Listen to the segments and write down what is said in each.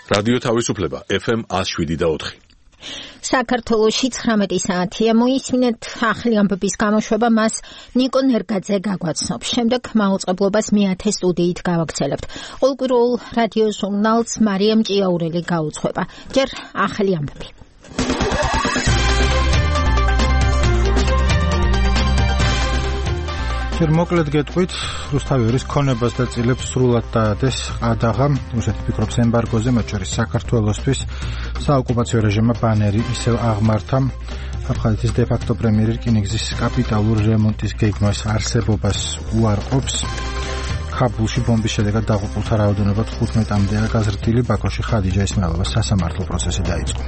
რადიო თავისუფლება FM 107.4. საქართველოში 19 საათია. მოისმინეთ ახალი ამბების გამოშვება, მას ნიკო ნერგაძე გაგვაცნობს. შემდეგ მაუწყებლობას მე-10 სტუდიით გავაგრძელებთ. ყოველკვირეულ რადიო ჟურნალს მარიამ ჭიაურელი გაუძღვება. ჯერ ახალი ამბები. ჯერ მოკლედ გეტყვით, რუსთავის ქონებას და წილებს სრულად დაადეს ყადაღა. რუსეთი ფიქრობს ემბარგოზე, მათ შორის საქართველოსთვის საოკუპაციო რეჟიმმა ბანერი ისევ აღმართა. აფხაზეთის დე-ფაქტო პრემიერი რკინიგზის კაპიტალურ რემონტის გეგმას არსებობას უარყოფს. ქაბულში ბომბის შედეგად დაღუპულთა რაოდენობა 15-მდეა გაზრდილი. ბაქოში ხადიჯა ისმაილოვას სასამართლო პროცესი დაიწყო.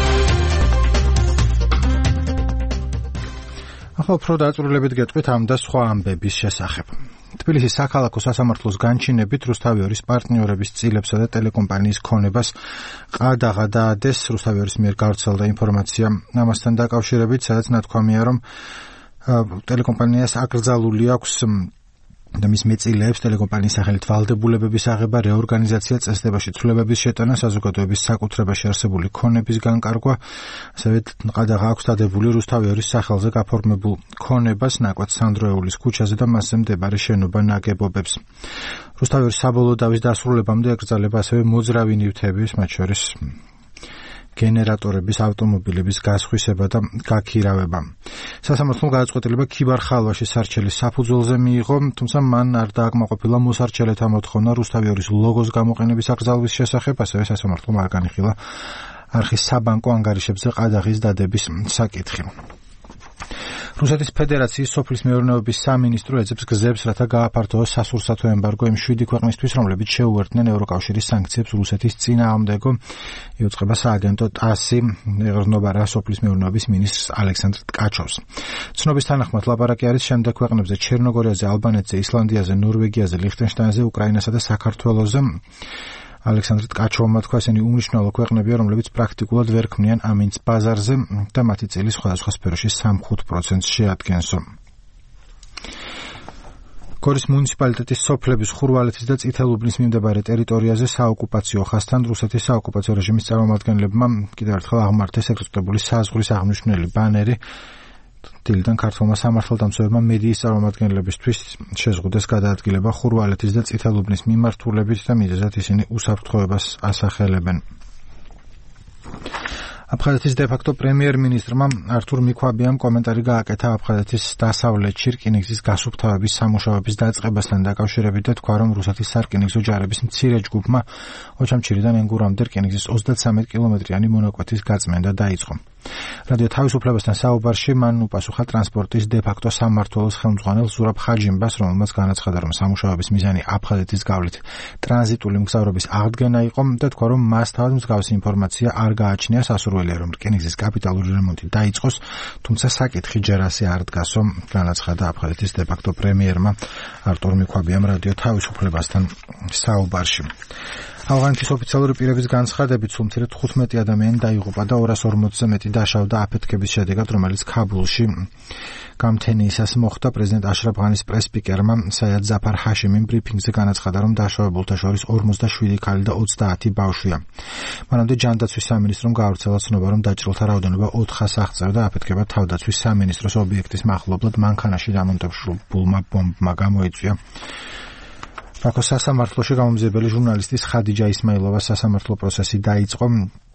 ახლა უფრო დაწვრილებით გეტყვით ამ და სხვა ამბების შესახებ. თბილისის საქალაქო სასამართლოს განჩინებით რუსთავის პარტნიორების წილებსა და ტელეკომპანიის ქონებას ყადაღა დაადეს. რუსთავის მიერ გავრცელდა ინფორმაცია ამასთან დაკავშირებით, სადაც ნათქვამია, რომ ტელეკომპანიას აკრძალული აქვს და მის მეწილეებს ტელეკომპანიის სახელით ვალდებულებების აღება, რეორგანიზაცია, წესდებაში ცვლილებების შეტანა, საზოგადოების საკუთრებაში არსებული ქონების განკარგვა. ასევე ყადაღა აქვს დადებული რუსთავის სახელზე გაფორმებულ ქონებას ნაკვეთ სანდროეულის ქუჩაზე და მასზე მდებარე შენობა ნაგებობებს. რუსთავის საბოლოო დავის დასრულებამდე აკრძალება ასევე მოძრავი ნივთების, მათ შორის გენერატორების, ავტომობილების გასხვისება და გაქირავება. სასამართლომ გადაწყვეტილება ქიბარ-ხალვაში სარჩელის საფუძველზე მიიღო, თუმცა მან არ დააკმაყოფილა მოსარჩელეთა მოთხოვნა რუსთავის ლოგოს გამოყენების აკრძალვის შესახებ, ასევე სასამართლომ არ განიხილა არხის საბანკო ანგარიშებზე ყადაღის დადების საკითხი. რუსეთის ფედერაციის სოფლის მეურნეობის სამინისტრო ეძებს გზებს, რათა გააფართოვოს სასურსათო ემბარგო იმ 7 ქვეყნისთვის, რომლებიც შეუერთდნენ ევროკავშირის სანქციებს რუსეთის წინააღმდეგო. იუწყება სააგენტო ტასი, ეღრნობა სოფლის მეურნეობის მინისტრს ალექსანდრ ტკაჩოვს. ცნობის თანახმად ლაპარაკი არის შემდეგ ქვეყნებზე ჩერნოგორიაზე, ალბანეთზე, ისლანდიაზე, ნორვეგიაზე, ლიხტენშტაინზე, უკრაინასა და საქართველოზე. ალექსანდრ ტკაჩოვმა თქვა, ესენი უმნიშვნელო ქვეყნებია, რომლებიც პრაქტიკულად ვერ ქმნიან ამინც ბაზარზე და მათი წილი სხვადასხვა სფეროში 3-5% შეადგენსო. გორის მუნიციპალიტეტის სოფლების ხურვალეთის და წითელუბნის მიმდებარე ტერიტორიაზე საოკუპაციო ხასთან რუსეთის საოკუპაციო რეჟიმის წარმომადგენლებმა კიდევ ერთხელ აღმართეს ეგრეთ წოდებული საზღვრის აღნიშნული ბანერი. დილიდან ქართულმა სამართალდამცავებმა მედიის წარმომადგენლებისთვის შეზღუდეს გადაადგილება ხურვალეთის და წითელუბნის მიმართულებით და მიზეზად ისინი უსაფრთხოებას ასახელებენ. აფხაზეთის დე-ფაქტო პრემიერ-მინისტრმა ართურ მიქვაბიამ კომენტარი გააკეთა აფხაზეთის დასავლეთში რკინიგზის გასუფთავების სამუშაოების დაწყებასთან დაკავშირებით და თქვა, რომ რუსეთის სარკინიგზო ჯარების მცირე ჯგუფმა ოჩამჩირიდან ენგურამდე რკინიგზის 33 კილომეტრიანი მონაკვეთის გაწმენდა დაიწყო. რადიო თავისუფლებასთან საუბარში მან უპასუხა ტრანსპორტის დე-ფაქტო სამმართველოს ხელმძღვანელ ზურაბ ხაჯიმბას, რომელმაც განაცხადა, რომ სამუშაოების მიზანი აფხაზეთის გავლით ტრანზიტული მგზავრობის აღდგენა იყო და თქვა, რომ მას თავად მსგავსი ინფორმაცია არ გააჩნია. სასურველია, რომ რკინიგზის კაპიტალური რემონტი დაიწყოს, თუმცა საკითხი ჯერ ასე არ დგასო, განაცხადა აფხაზეთის დე-ფაქტო პრემიერმა არტურ მიქვაბიამ რადიო თავისუფლებასთან საუბარში. ავღანეთის ოფიციალური პირების განცხადებით, სულ მცირედ 15 ადამიანი დაიღუპა და 240-ზე მეტი დაშავდა აფეთქების შედეგად, რომელიც ქაბულში გამთენიისას მოხდა. პრეზიდენტ აშრაფ ღანის პრესპიკერმა საიად ზაფარ ჰაშიმიმ ბრიფინგზე განაცხადა, რომ დაშავებულთა შორის 47 ქალი და 30 ბავშვია. მანამდე ჯანდაცვის სამინისტრომ გაავრცელა ცნობა, რომ დაჭრილთა რაოდენობა 400-ს აღწევდა. აფეთქება თავდაცვის სამინისტროს ობიექტის მახლობლად მანქანაში დამონტაჟებულმა ბომბმა გამოიწვია. ბაქოს სასამართლოში გამომძიებელი ჟურნალისტის ხადიჯა ისმაილოვას სასამართლო პროცესი დაიწყო.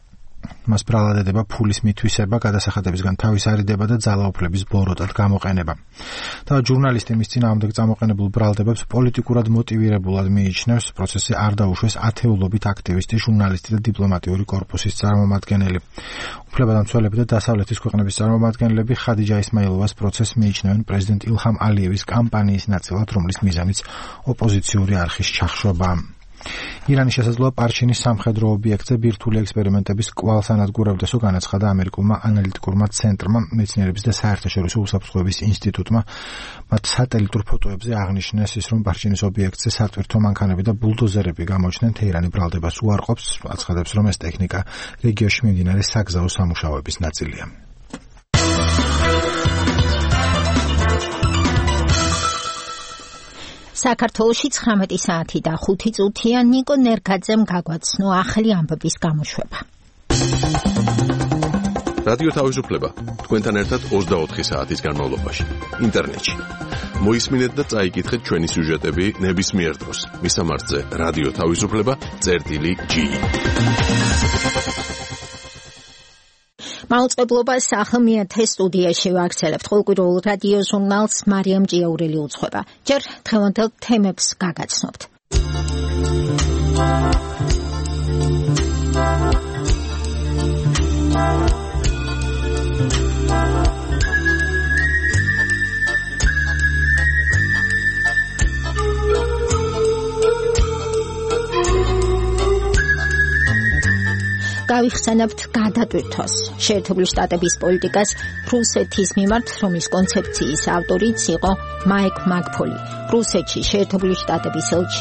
მას ბრალად ედება ფულის მითვისება, გადასახადებისგან თავის არიდება და ძალაუფლების ბოროტად გამოყენება. და ჟურნალისტი მის წინააღმდეგ წამოყენებულ ბრალდებებს პოლიტიკურად მოტივირებულად მიიჩნევს. პროცესი არ დაუშვეს ათეულობით აქტივისტი, ჟურნალისტი და დიპლომატიური კორპუსის წარმომადგენელი. უფლებადამცველები და დასავლეთის ქვეყნების წარმომადგენლები ხადიჯა ისმაილოვას პროცესს მიიჩნევენ პრეზიდენტ ილჰამ ალიევის კამპანიის ნაწილად, რომლის მიზანიც ოპოზიციური არხის ჩახშობაა. ირანის შესაძლოა პარჩინის სამხედრო ობიექტზე ბირთვული ექსპერიმენტების კვალს ანადგურებდესო, განაცხადა ამერიკულმა ანალიტიკურმა ცენტრმა, მეცნიერების და საერთაშორისო უსაფრთხოების ინსტიტუტმა. მათ სატელიტურ ფოტოებზე აღნიშნეს ის, რომ პარჩინის ობიექტზე სატვირთო მანქანები და ბულდოზერები გამოჩნდნენ. თეირანი ბრალდებას უარყოფს, აცხადებს, რომ ეს ტექნიკა რეგიონში მიმდინარე საგზაო სამუშაოების ნაწილია. საქართველოში 19 საათი და 5 წუთია. ნიკო ნერგაძემ გაგვაცნო ახალი ამბების გამოშვება. რადიო თავისუფლება თქვენთან ერთად 24 საათის განმავლობაში ინტერნეტში. მოისმინეთ და წაიკითხეთ ჩვენი სიუჟეტები ნებისმიერ დროს. მისამართზე რადიო თავისუფლება.ge. მაუწყებლობას ახალმეათე სტუდიაში ვაგრძელებთ. ყოველკვირეულ რადიო ჟურნალს მარიამ ჭიაურელი უძღვება. ჯერ დღევანდელ თემებს გაგაცნობთ. გავიხსენებთ გადატვირთვას. შეერთებული შტატების პოლიტიკას რუსეთის მიმართ, რომლის კონცეფციის ავტორიც იყო მაიკ მაკფოლი. რუსეთში შეერთებული შტატების ელჩი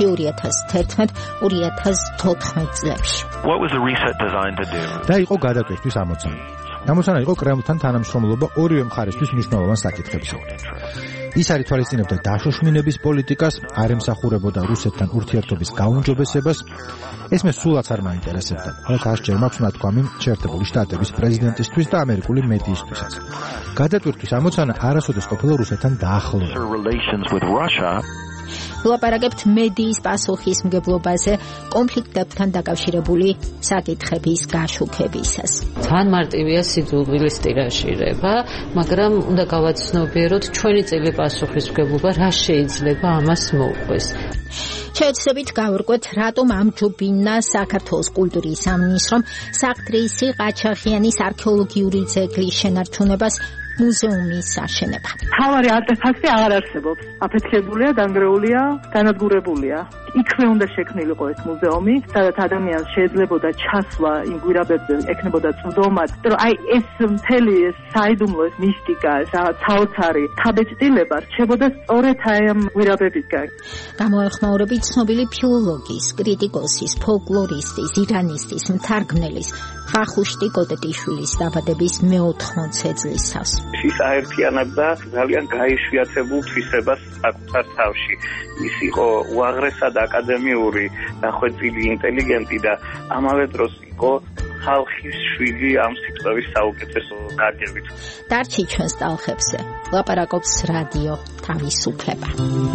2011-2014 წლებში. What was the reset designed to do? და იყო გადატვირთვის ამოცანა. ამოცანა იყო კრემლთან თანამშრომლობა ორივე მხარესთვის მნიშვნელოვან საკითხებზე. ის არის თვალისწინებდა დაშოშმინების პოლიტიკას, არ ემსახურებოდა რუსეთთან ურთიერთობის გაუმჯობესებას. ეს მე სულაც არ მაინტერესებდა. ახლა ასჯერ მაქვს ნათქვამი შეერთებული შტატების პრეზიდენტისთვის და ამერიკული მედიისთვისაც. გადატვირთვის ამოცანა არასოდეს ყოფილა რუსეთთან დაახლოება. ვლაპარაკებთ მედიის პასუხისმგებლობაზე კონფლიქტებთან დაკავშირებული საკითხების გაშუქებისას. თან მარტივია სიძულვილის ტირაჟირება, მაგრამ უნდა გავაცნობიეროთ ჩვენი წილი პასუხისმგებლობა რა შეიძლება ამას მოუყვეს. შეეცდებით გავურკვეთ, რატომ ამჯობინა საქართველოს კულტურის სამინისტრომ საკტრისი ყაჩაღიანის არქეოლოგიური ძეგლის შენარჩუნებას მუზეუმის აშენება. თავარი არტეფაქტი აღარ არსებობს. აფეთქებულია, დანგრეულია, განადგურებულია. იქვე უნდა შექმნილიყო ეს მუზეუმი, სადაც ადამიანს შეეძლებოდა ჩასვლა იმ გვირაბებზე, ექნებოდა წვდომაც. ეს მთელი საიდუმლო ეს მისტიკა, რაღაც საოცარი თავეჭდილება რჩებოდა სწორედ ამ გვირაბებისგან. გამოეხმაურებით ცნობილი ფილოლოგის, კრიტიკოსის, ფოლკლორისტის, ირანისტის, მთარგმნელის ვახუშტი კოტეტიშვილის დაბადების მე-80 წლისას. ის აერთიანებდა ძალიან გაიშვიათებულ თვისებას საკუთარ თავში. ის იყო უაღრესად აკადემიური, დახვეწილი ინტელიგენტი და ამავე დროს იყო ხალხის შვილი ამ სიტყვების საუკეთესო გაგებით. დარჩი ჩვენს ტალხებზე. ლაპარაკობს რადიო თავისუფლება.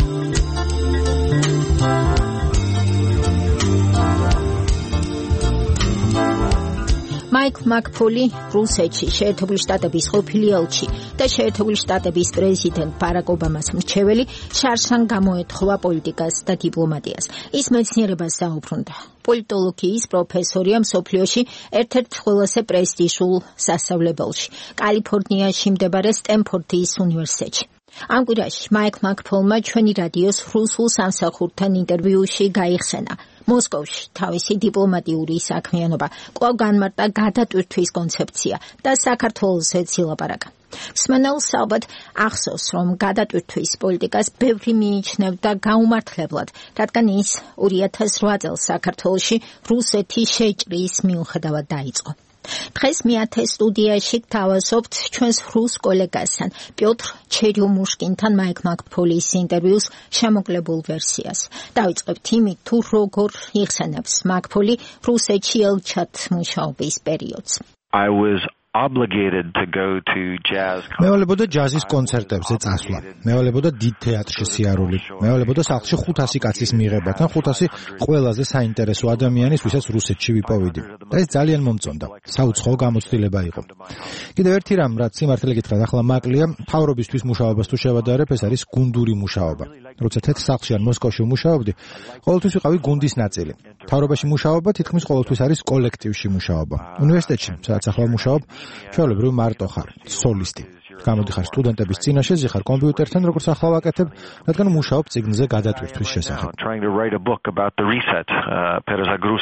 მაიკ მაკფოლი რუსეთში შეერთებული შტატების ყოფილი ელჩი და შეერთებული შტატების პრეზიდენტ ბარაკ ობამას მრჩეველი შარშან გამოეთხოვა პოლიტიკას და დიპლომატიას. ის მეცნიერებას დაუბრუნდა. პოლიტოლოგიის პროფესორია მსოფლიოში ერთ-ერთ ყველაზე პრესტიჟულ სასწავლებელში, კალიფორნიაში მდებარე სტენფორდის უნივერსიტეტში. ამ კვირაში მაიკ მაკფოლმა ჩვენი რადიოს რუსულ სამსახურთან ინტერვიუში გაიხსენა. მოსკოვში თავისი დიპლომატიური საქმიანობა, კვლავ განმარტა გადატვირთვის კონცეფცია და საქართველოსაც ილაპარაკა. მსმენელს ალბათ ახსოვს, რომ გადატვირთვის პოლიტიკას ბევრი მიიჩნევდა გაუმართლებლად, რადგან ის 2008 წელს საქართველოში რუსეთის შეჭრის მიუხედავად დაიწყო. დღეს მეათე სტუდიაში გთავაზობთ ჩვენს რუს კოლეგასთან პიოტრ ჩერიომუშკინთან მაიკ მაკფოლის ინტერვიუს შემოკლებულ ვერსიას. დავიწყებთ იმით, თუ როგორ იხსენებს მაკფოლი რუსეთში ელჩად მუშაობის პერიოდს. I was obligated to go to jazz. მევალებოდა ჯაზის კონცერტებზე წასვლა. მევალებოდა დიდ თეატრში სიარული. მევალებოდა სახლში 500 კაცის მიღება, თან 500 ყველაზე საინტერესო ადამიანის, ვისაც რუსეთში ვიპოვიდი. და ეს ძალიან მომწონდა. საუცხოო გამოცდილება იყო. კიდევ ერთი რამ, რაც სიმართლე გითხრათ, ახლა მაკლია, მთავრობისთვის მუშაობას თუ შევადარებ, ეს არის გუნდური მუშაობა. როცა თეთრ სახლში ან მოსკოვში ვმუშაობდი, ყოველთვის ვიყავი გუნდის ნაწილი. მთავრობაში მუშაობა თითქმის ყოველთვის არის კოლექტივში მუშაობა. უნივერსიტეტში, სადაც ახლა ვმუშაობ, ჩვეულებრივ მარტო ხარ, სოლისტი. გამოდიხარ სტუდენტების წინაშე, ზიხარ კომპიუტერთან, როგორც ახლა ვაკეთებ, რადგან მუშაობ წიგნზე გადატვირთვის შესახებ. Trying to write a book about the reset, Perezagruska.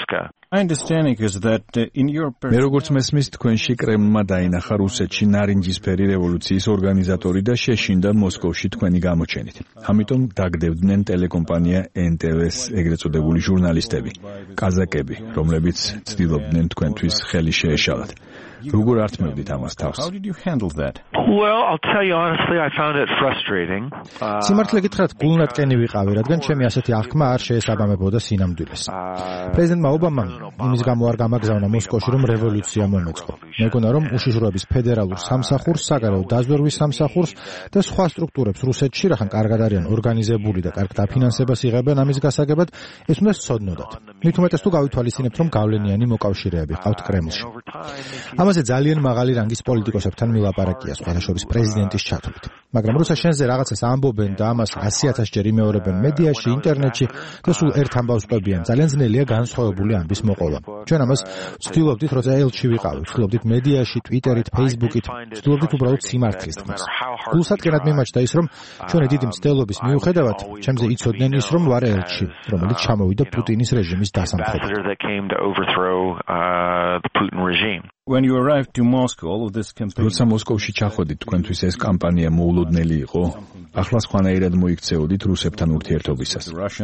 მე როგორც მესმის თქვენში კრემლმა დაინახა რუსეთში ნარინჯისფერი რევოლუციის ორგანიზატორი და შეშინდა მოსკოვში თქვენი გამოჩენით. ამიტომ დაგდებდნენ ტელეკომპანია NTV-ს ეგრეთ წოდებული ჟურნალისტები, კაზაკები, რომლებიც ცდილობდნენ თქვენთვის ხელი შეეშალათ. როგორ ართმევდით ამას თავს? Well, I'll tell you honestly, I found it frustrating. სიმართლე გითხრათ, გულნატკენი ვიყავი, რადგან ჩემი ასეთი აღქმა არ შეესაბამებოდა სინამდვილეს. პრეზიდენტმა ობამამ იმის გამო არ გამაგზავნა მოსკოვში, რომ რევოლუცია მომეწყო. მეგონა, რომ უშიშროების ფედერალურ სამსახურს, საგარეო დაზვერვის სამსახურს და სხვა სტრუქტურებს რუსეთში, რახან კარგად არიან ორგანიზებული და კარგ დაფინანსებას იღებენ ამის გასაგებად, ეს უნდა სცოდნოდათ. მით უმეტეს თუ გავითვალისწინებთ, რომ გავლენიანი მოკავშირეები ყავთ კრემლში. ამაზე ძალიან მაღალი რანგის პოლიტიკოსებთან მილაპარაკია სხვადასხვა პრეზიდენტის ჩათვლით. მაგრამ რუსა შენზე რაღაცას ამბობენ და ამას 100,000 ჯერ იმეორებენ მედიაში, ინტერნეტში და სულ ერთ ამბავს ყვებიან. ძალიან ძნელია განსხვავებული ამბის მოყოლა. ჩვენ ამას ვცდილობდით, როცა ელჩი ვიყავით, ვცდილობდით მედიაში, ტვიტერით, ფეისბუქით, ვცდილობდით უბრალოდ სიმართლის თქმას. გულსატკენად მიმაჩნდა ის, რომ ჩვენი დიდი მცდელობის მიუხედავად, ჩემზე იცოდნენ ის, რომ ვარ ელჩი, რომელიც ჩამოვიდა პუტინის რეჟიმის დასამხობად. When you arrived to Moscow, all of this campaign. როცა მოსკოვში ჩახვედით, თქვენთვის ეს კამპანია მოულოდნელი იყო. ახლა სხვანაირად მოიქცეოდით რუსებთან ურთიერთობისას.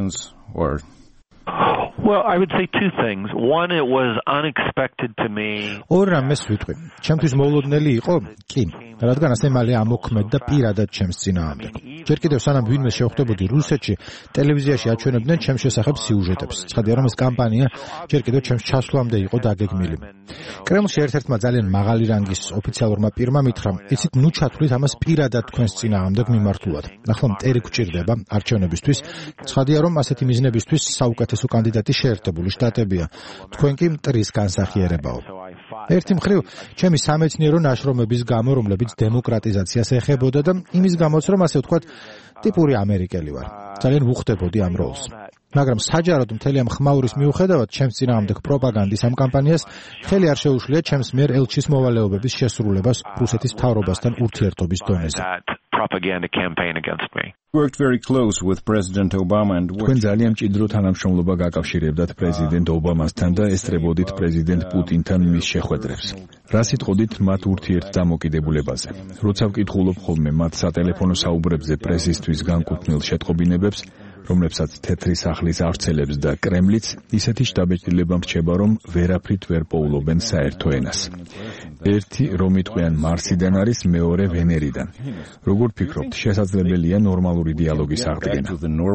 Well, I would say two things. One, it was unexpected to me. ორ რამეს ვიტყვი. ჩემთვის მოულოდნელი იყო? კი, რადგან ასე მალე ამოქმედდა პირადად ჩემს წინააღმდეგ. ჯერ კიდევ სანამ ვინმე შევხვდებოდი რუსეთში, ტელევიზიაში აჩვენებდნენ ჩემს შესახებ სიუჟეტებს. ცხადია, რომ ეს კამპანია ჯერ კიდევ ჩემს ჩასვლამდე იყო დაგეგმილი. კრემლში ერთ-ერთმა ძალიან მაღალი რანგის ოფიციალურმა პირმა მითხრა, იცით, ნუ ჩათვლით ამას პირადად თქვენს წინააღმდეგ მიმართულად. ახლა მტერი გვჭირდება არჩევნებისთვის. ცხადია, რომ ასეთი მიზნებისთვის საუკეთესო კანდიდატი შეერთებული შტატებია. თქვენ კი მტრის განსახიერებაო. ერთი მხრივ, ჩემი სამეცნიერო ნაშრომების გამო, რომლებიც დემოკრატიზაციას ეხებოდა და იმის გამოც, რომ ასე ვთქვათ, ტიპური ამერიკელი ვარ. ძალიან ვუხდებოდი ამ როლს. მაგრამ საჯაროდ მთელი ამ ხმაურის მიუხედავად, ჩემს წინააღმდეგ პროპაგანდის ამ კამპანიას ხელი არ შეუშლია ჩემს მიერ ელჩის მოვალეობების შესრულებას რუსეთის მთავრობასთან ურთიერთობის დონეზე. Propaganda campaign against me. Worked very close with President Obama and თქვენ ძალიან მჭიდრო თანამშრომლობა გაკავშირებდათ პრეზიდენტ ობამასთან და ესწრებოდით პრეზიდენტ პუტინთან მის შეხვედრებს. რა სიტყოდით მათ ურთიერთდამოკიდებულებაზე? როცა ვკითხულობ ხოლმე მათ სატელეფონო საუბრებზე პრესისთვის განკუთვნილ შეტყობინებებს, რომლებსაც თეთრი სახლის ავრცელებს და კრემლიც, ისეთი შთაბეჭდილება მრჩება, რომ ვერაფრით ვერ პოულობენ საერთო ენას. ერთი რომ იტყვიან მარსიდან არის, მეორე ვენერიდან. როგორ ფიქრობთ, შესაძლებელია ნორმალური დიალოგის აღდგენა?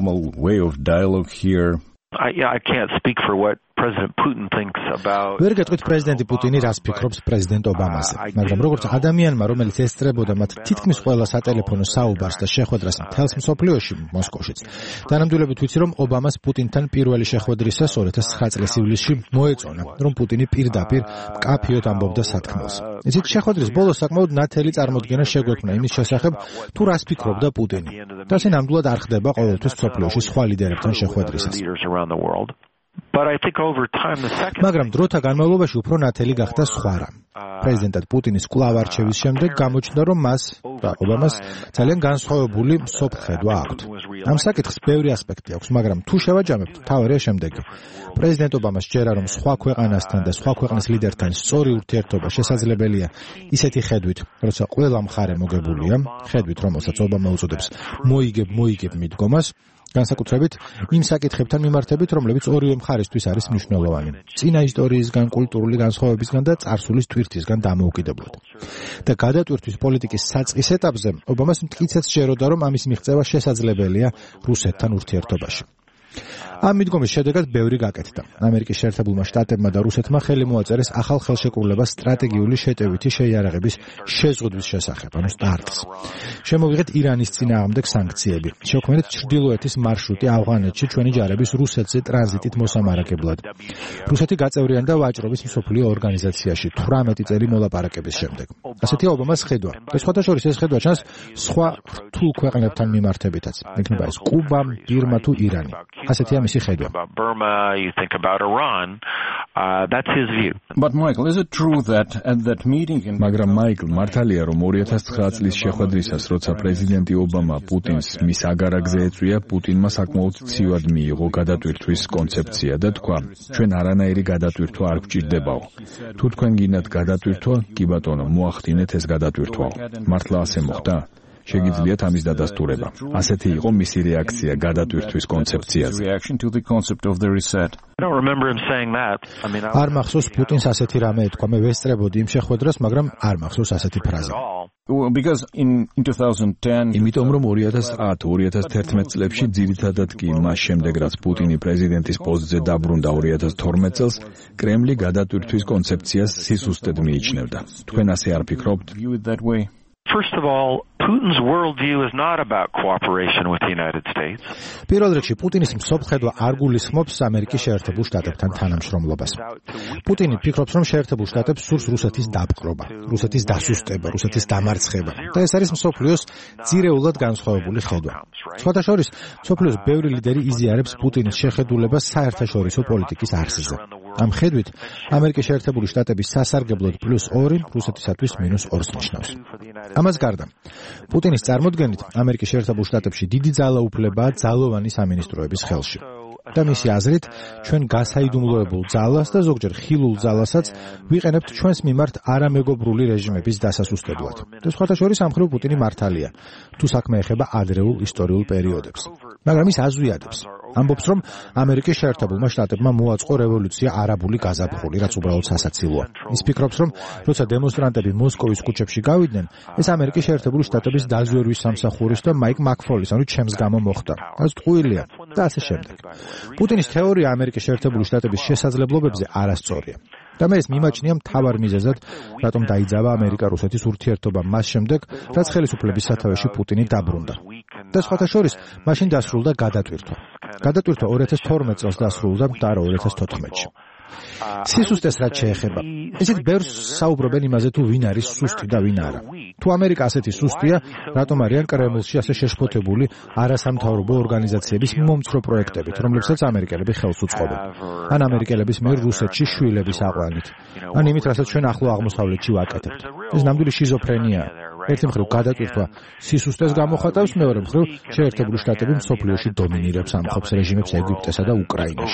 I can't speak for what President Putin thinks about. ვერ გეტყვით პრეზიდენტი პუტინი რას ფიქრობს პრეზიდენტ ობამაზე, მაგრამ როგორც ადამიანმა, რომელიც ესწრებოდა მათ თითქმის ყველა სატელეფონო საუბარს და შეხვედრას მთელს მსოფლიოში, მოსკოვშიც, თანამდებობით ვიცი, რომ ობამას პუტინთან პირველი შეხვედრისას 2009 წლის ივლისში მოეწონა, რომ პუტინი პირდაპირ მკაფიოდ ამბობდა სათქმელს. იცით, შეხვედრის ბოლოს საკმაოდ ნათელი წარმოდგენა შეგვექმნა იმის შესახებ, თუ რას ფიქრობდა პუტინი. და ასე ნამდვილად არ ხდება ყოველთვის მსოფლიოში სხვა ლიდერებთან შეხვედრისას. But I think over time the second მაგრამ დროთა განმავლობაში უფრო ნათელი გახდა სხვა რამ. პრეზიდენტად პუტინის კვლავ არჩევის შემდეგ გამოჩნდა, რომ მას და ობამას ძალიან განსხვავებული მსოფლხედვა აქვთ. ამ საკითხს ბევრი ასპექტი აქვს, მაგრამ თუ შევაჯამებთ, მთავარია შემდეგი. პრეზიდენტ ობამას ჯერა, რომ სხვა ქვეყანასთან და სხვა ქვეყნის ლიდერთან სწორი ურთიერთობა შესაძლებელია ისეთი ხედვით, როცა ყველა მხარე მოგებულია, ხედვით, რომელსაც ობამა უწოდებს მოიგებ მიდგომას, განსაკუთრებით იმ საკითხებთან მიმართებით, რომლებიც ორივე მხარისთვის არის მნიშვნელოვანი. წინა ისტორიისგან, კულტურული განსხვავებისგან და წარსულის ტვირთისგან დამოუკიდებლად. და გადატვირთვის პოლიტიკის საწყის ეტაპზე ობამას მტკიცედ სჯეროდა, რომ ამის მიღწევა შესაძლებელია რუსეთთან ურთიერთობაში. ამ მიდგომის შედეგად ბევრი გაკეთდა. ამერიკის შეერთებულმა შტატებმა და რუსეთმა ხელი მოაწერეს ახალ ხელშეკრულებას სტრატეგიული შეტევითი შეიარაღების შეზღუდვის შესახებ, ანუ სტარტს. შემოვიღეთ ირანის წინააღმდეგ სანქციები. შევქმნით ჩრდილოეთის მარშრუტი ავღანეთში ჩვენი ჯარების რუსეთზე ტრანზიტით მოსამარაგებლად. რუსეთი გაწევრიანდა ვაჭრობის მსოფლიო ორგანიზაციაში 18 წელი მოლაპარაკების შემდეგ. ასეთია ობამას ხედვა. და სხვადასხვა ეს ხედვა ჩანს სხვა რთულ ქვეყნებთან მიმართებითაც. იქნება ეს კუბა, ბირმა თუ ირანი. ასეთი ამის მისი ხედვა. Burma, you think about Iran, that's his view. But Michael, is it true that at that meeting მაგრამ მაიკლ მართალია რომ 2009 წლის შეხვედრისას როცა პრეზიდენტი ობამა პუტინს მის აგარაგზე ეწვია პუტინმა საკმაოდ ცივად მიიღო გადატვირთვის კონცეფცია და თქვა ჩვენ არანაირი გადატვირთვა არ გვჭირდებაო თუ თქვენ გინდათ გადატვირთვა კი ბატონო მოახდინეთ ეს გადატვირთვაო მართლა ასე მოხდა შეგიძლიათ ამის დადასტურება ასეთი იყო მისი რეაქცია გადატვირთვის კონცეფციაზე არ მახსოვს პუტინს ასეთი რამე ეთქვა მე ვესწრებოდი იმ შეხვედრას მაგრამ არ მახსოვს ასეთი ფრაზა because in 2010 იმიტომ რომ 2010-2011 წლებში ძირითადად კი მას შემდეგ რაც პუტინი პრეზიდენტის პოსტზე დაბრუნდა 2012 წელს კრემლი გადატვირთვის კონცეფციას სისუსტედ მიიჩნევდა თქვენ ასე არ ფიქრობთ First of all, Putin's worldview is not about cooperation with the United States. პირველ რიგში პუტინის მსოფლხედვა არ გულისხმობს ამერიკის შეერთებულ შტატებთან თანამშრომლობას. პუტინი ფიქრობს, რომ შეერთებულ შტატებს სურს რუსეთის დაპყრობა, რუსეთის დასუსტება, რუსეთის დამარცხება. და ეს არის მსოფლიოს ძირეულად განსხვავებული ხედვა. სხვათა შორის, მსოფლიოს ბევრი ლიდერი იზიარებს პუტინის შეხედულებას საერთაშორისო პოლიტიკის არსზე. ამ ხედვით, ამერიკის შეერთებული შტატების სასარგებლოდ +2, რუსეთისათვის -2 ნიშნავს. ამას გარდა, პუტინის წარმოდგენით, ამერიკის შეერთებულ შტატებში დიდი ძალაუფლებაა ძალოვანი სამინისტროების ხელში. და მისი აზრით, ჩვენ გასაიდუმლოებულ ძალას და ზოგჯერ ხილულ ძალასაც ვიყენებთ ჩვენს მიმართ არამეგობრული რეჟიმების დასასუსტებლად. და სხვათა შორის ამ მხრივ პუტინი მართალია, თუ საქმე ეხება ადრეულ ისტორიულ პერიოდებს. მაგრამ ის აზვიადებს. ამბობს, რომ ამერიკის შეერთებულმა შტატებმა მოაწყო რევოლუცია არაბული გაზაფხული, რაც უბრალოდ სასაცილოა. ის ფიქრობს, რომ როცა დემონსტრანტები მოსკოვის ქუჩებში გავიდნენ, ეს ამერიკის შეერთებული შტატების დაზვერვის სამსახურის და მაიკ მაკფოლის, ანუ ჩემს გამო მოხდა. რაც ტყუილია და ასე შემდეგ. პუტინის თეორია ამერიკის შეერთებული შტატების შესაძლებლობებზე არასწორია. და მე ეს მიმაჩნია მთავარ მიზეზად, რატომ დაიძაბა ამერიკა-რუსეთის ურთიერთობა მას შემდეგ, რაც ხელისუფლების სათავეში პუტინი დაბრუნდა. და სხვათა შორის, მაშინ დასრულდა გადატვირთვა. გადატვირთვა 2012 წელს დასრულდა და არა 2014-ში. სისუსტეს რაც შეეხება. ისიც ბევრს საუბრობენ იმაზე, თუ ვინ არის სუსტი და ვინ არა. თუ ამერიკა ასეთი სუსტია, რატომ არიან კრემლში ასე შეშფოთებული არასამთავრობო ორგანიზაციების მომცრო პროექტებით, რომლებსაც ამერიკელები ხელს უწყობენ. ან ამერიკელების მიერ რუსეთში შვილების აყვანით. ან იმით, რასაც ჩვენ ახლო აღმოსავლეთში ვაკეთებთ. ეს ნამდვილი შიზოფრენია. ერთი მხრივ გადატვირთვა სისუსტეს გამოხატავს, მეორე მხრივ შეერთებული შტატები მსოფლიოში დომინირებს ამხობს რეჟიმებს ეგვიპტესა და უკრაინაში.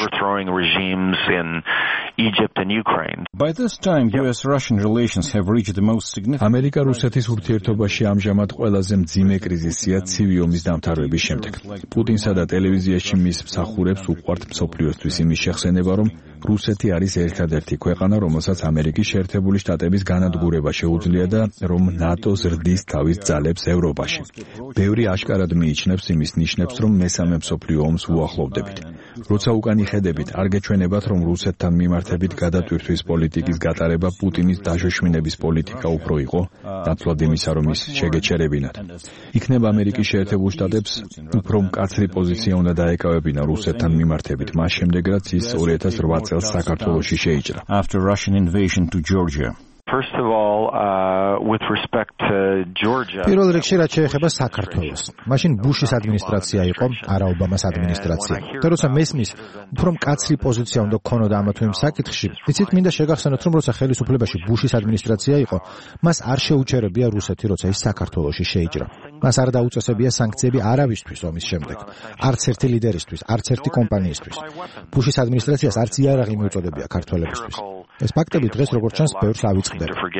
By this time US-Russian relations have reached the most significant. ამერიკა-რუსეთის ურთიერთობაში ამჟამად ყველაზე მძიმე კრიზისია ცივი ომის დამთავრების შემდეგ. პუტინსა და ტელევიზიაში მის მსახურებს უყვართ მსოფლიოსთვის იმის შეხსენება, რომ რუსეთი არის ერთადერთი ქვეყანა, რომელსაც ამერიკის შეერთებული შტატების განადგურება შეუძლია და რომ ნატო ზრდის თავის ძალებს ევროპაში. ბევრი აშკარად მიიჩნევს იმის ნიშნებს, რომ მესამე მსოფლიო ომს უახლოვდებით. როცა უკან იხედებით, არ გეჩვენებათ, რომ რუსეთთან მიმართებით გადატვირთვის პოლიტიკის გატარება პუტინის დაშოშმინების პოლიტიკა უფრო იყო, ნაცვლად იმისა, რომ ის შეგეჩერებინათ. იქნება ამერიკის შეერთებულ შტატებს უფრო მკაცრი პოზიცია უნდა დაეკავებინა რუსეთთან მიმართებით, მას შემდეგ, რაც ის 2008 წელს საქართველოში შეიჭრა. After Russian invasion to Georgia. First of all, with respect to Georgia. პირველ რიგში რაც შეეხება საქართველოს. მაშინ ბუშის ადმინისტრაცია იყო, არა ობამას ადმინისტრაცია. და როცა მესმის, უფრო მკაცრი პოზიცია უნდა ქონოდა ამა თუ იმ საკითხში. იცით, მინდა შეგახსენოთ, რომ როცა ხელისუფლებაში ბუშის ადმინისტრაცია იყო, მას არ შეუჩერებია რუსეთი, როცა ის საქართველოში შეიჭრა. მას არ დაუწესებია სანქციები არავისთვის ომის შემდეგ. არც ერთი ლიდერისთვის, არც ერთი კომპანიისთვის. ბუშის ადმინისტრაციას არც იარაღი მიუწოდებია ქართველებისთვის. ეს ფაქტები დღეს როგორც ჩანს ბევრს ავიწყდება.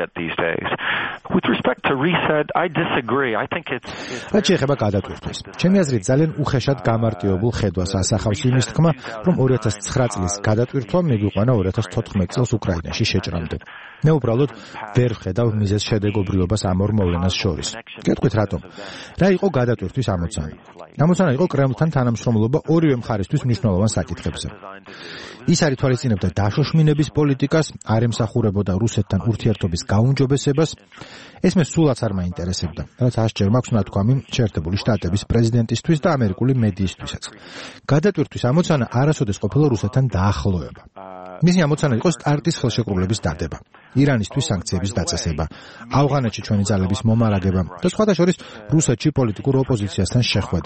With respect to reset, I disagree. I think it's რაც შეეხება გადატვირთვას. ჩემი აზრით ძალიან უხეშად გამარტივებულ ხედვას ასახავს იმის თქმა, რომ 2009 წლის გადატვირთვა მიგვიყვანა 2014 წელს უკრაინაში შეჭრამდე. მე უბრალოდ ვერ ვხედავ მიზეზ შედეგობრიობას ამ ორ მოვლენას შორის. გეტყვით რატომ? რა იყო გადატვირთვის ამოცანა? ამოცანა იყო კრემლთან თანამშრომლობა ორივე მხარისთვის მნიშვნელოვან საკითხებზე. ის არ ითვალისწინებდა დაშოშმინების პოლიტიკას, არ ემსახურებოდა რუსეთთან ურთიერთობის გაუმჯობესებას. ეს მე სულაც არ მაინტერესებდა, რაც ასჯერ მაქვს ნათქვამი შეერთებული შტატების პრეზიდენტისთვის და ამერიკული მედიისთვისაც. გადატვირთვის ამოცანა არასოდეს ყოფილა რუსეთთან დაახლოება. მისი ამოცანა იყო სტარტის ხელშეკრულების დადება, ირანისთვის სანქციების დაწესება, ავღანეთში ჩვენი ძალების მომარაგება და სხვათა შორის რუსეთში პოლიტიკურ ოპოზიციასთან შეხვედრა.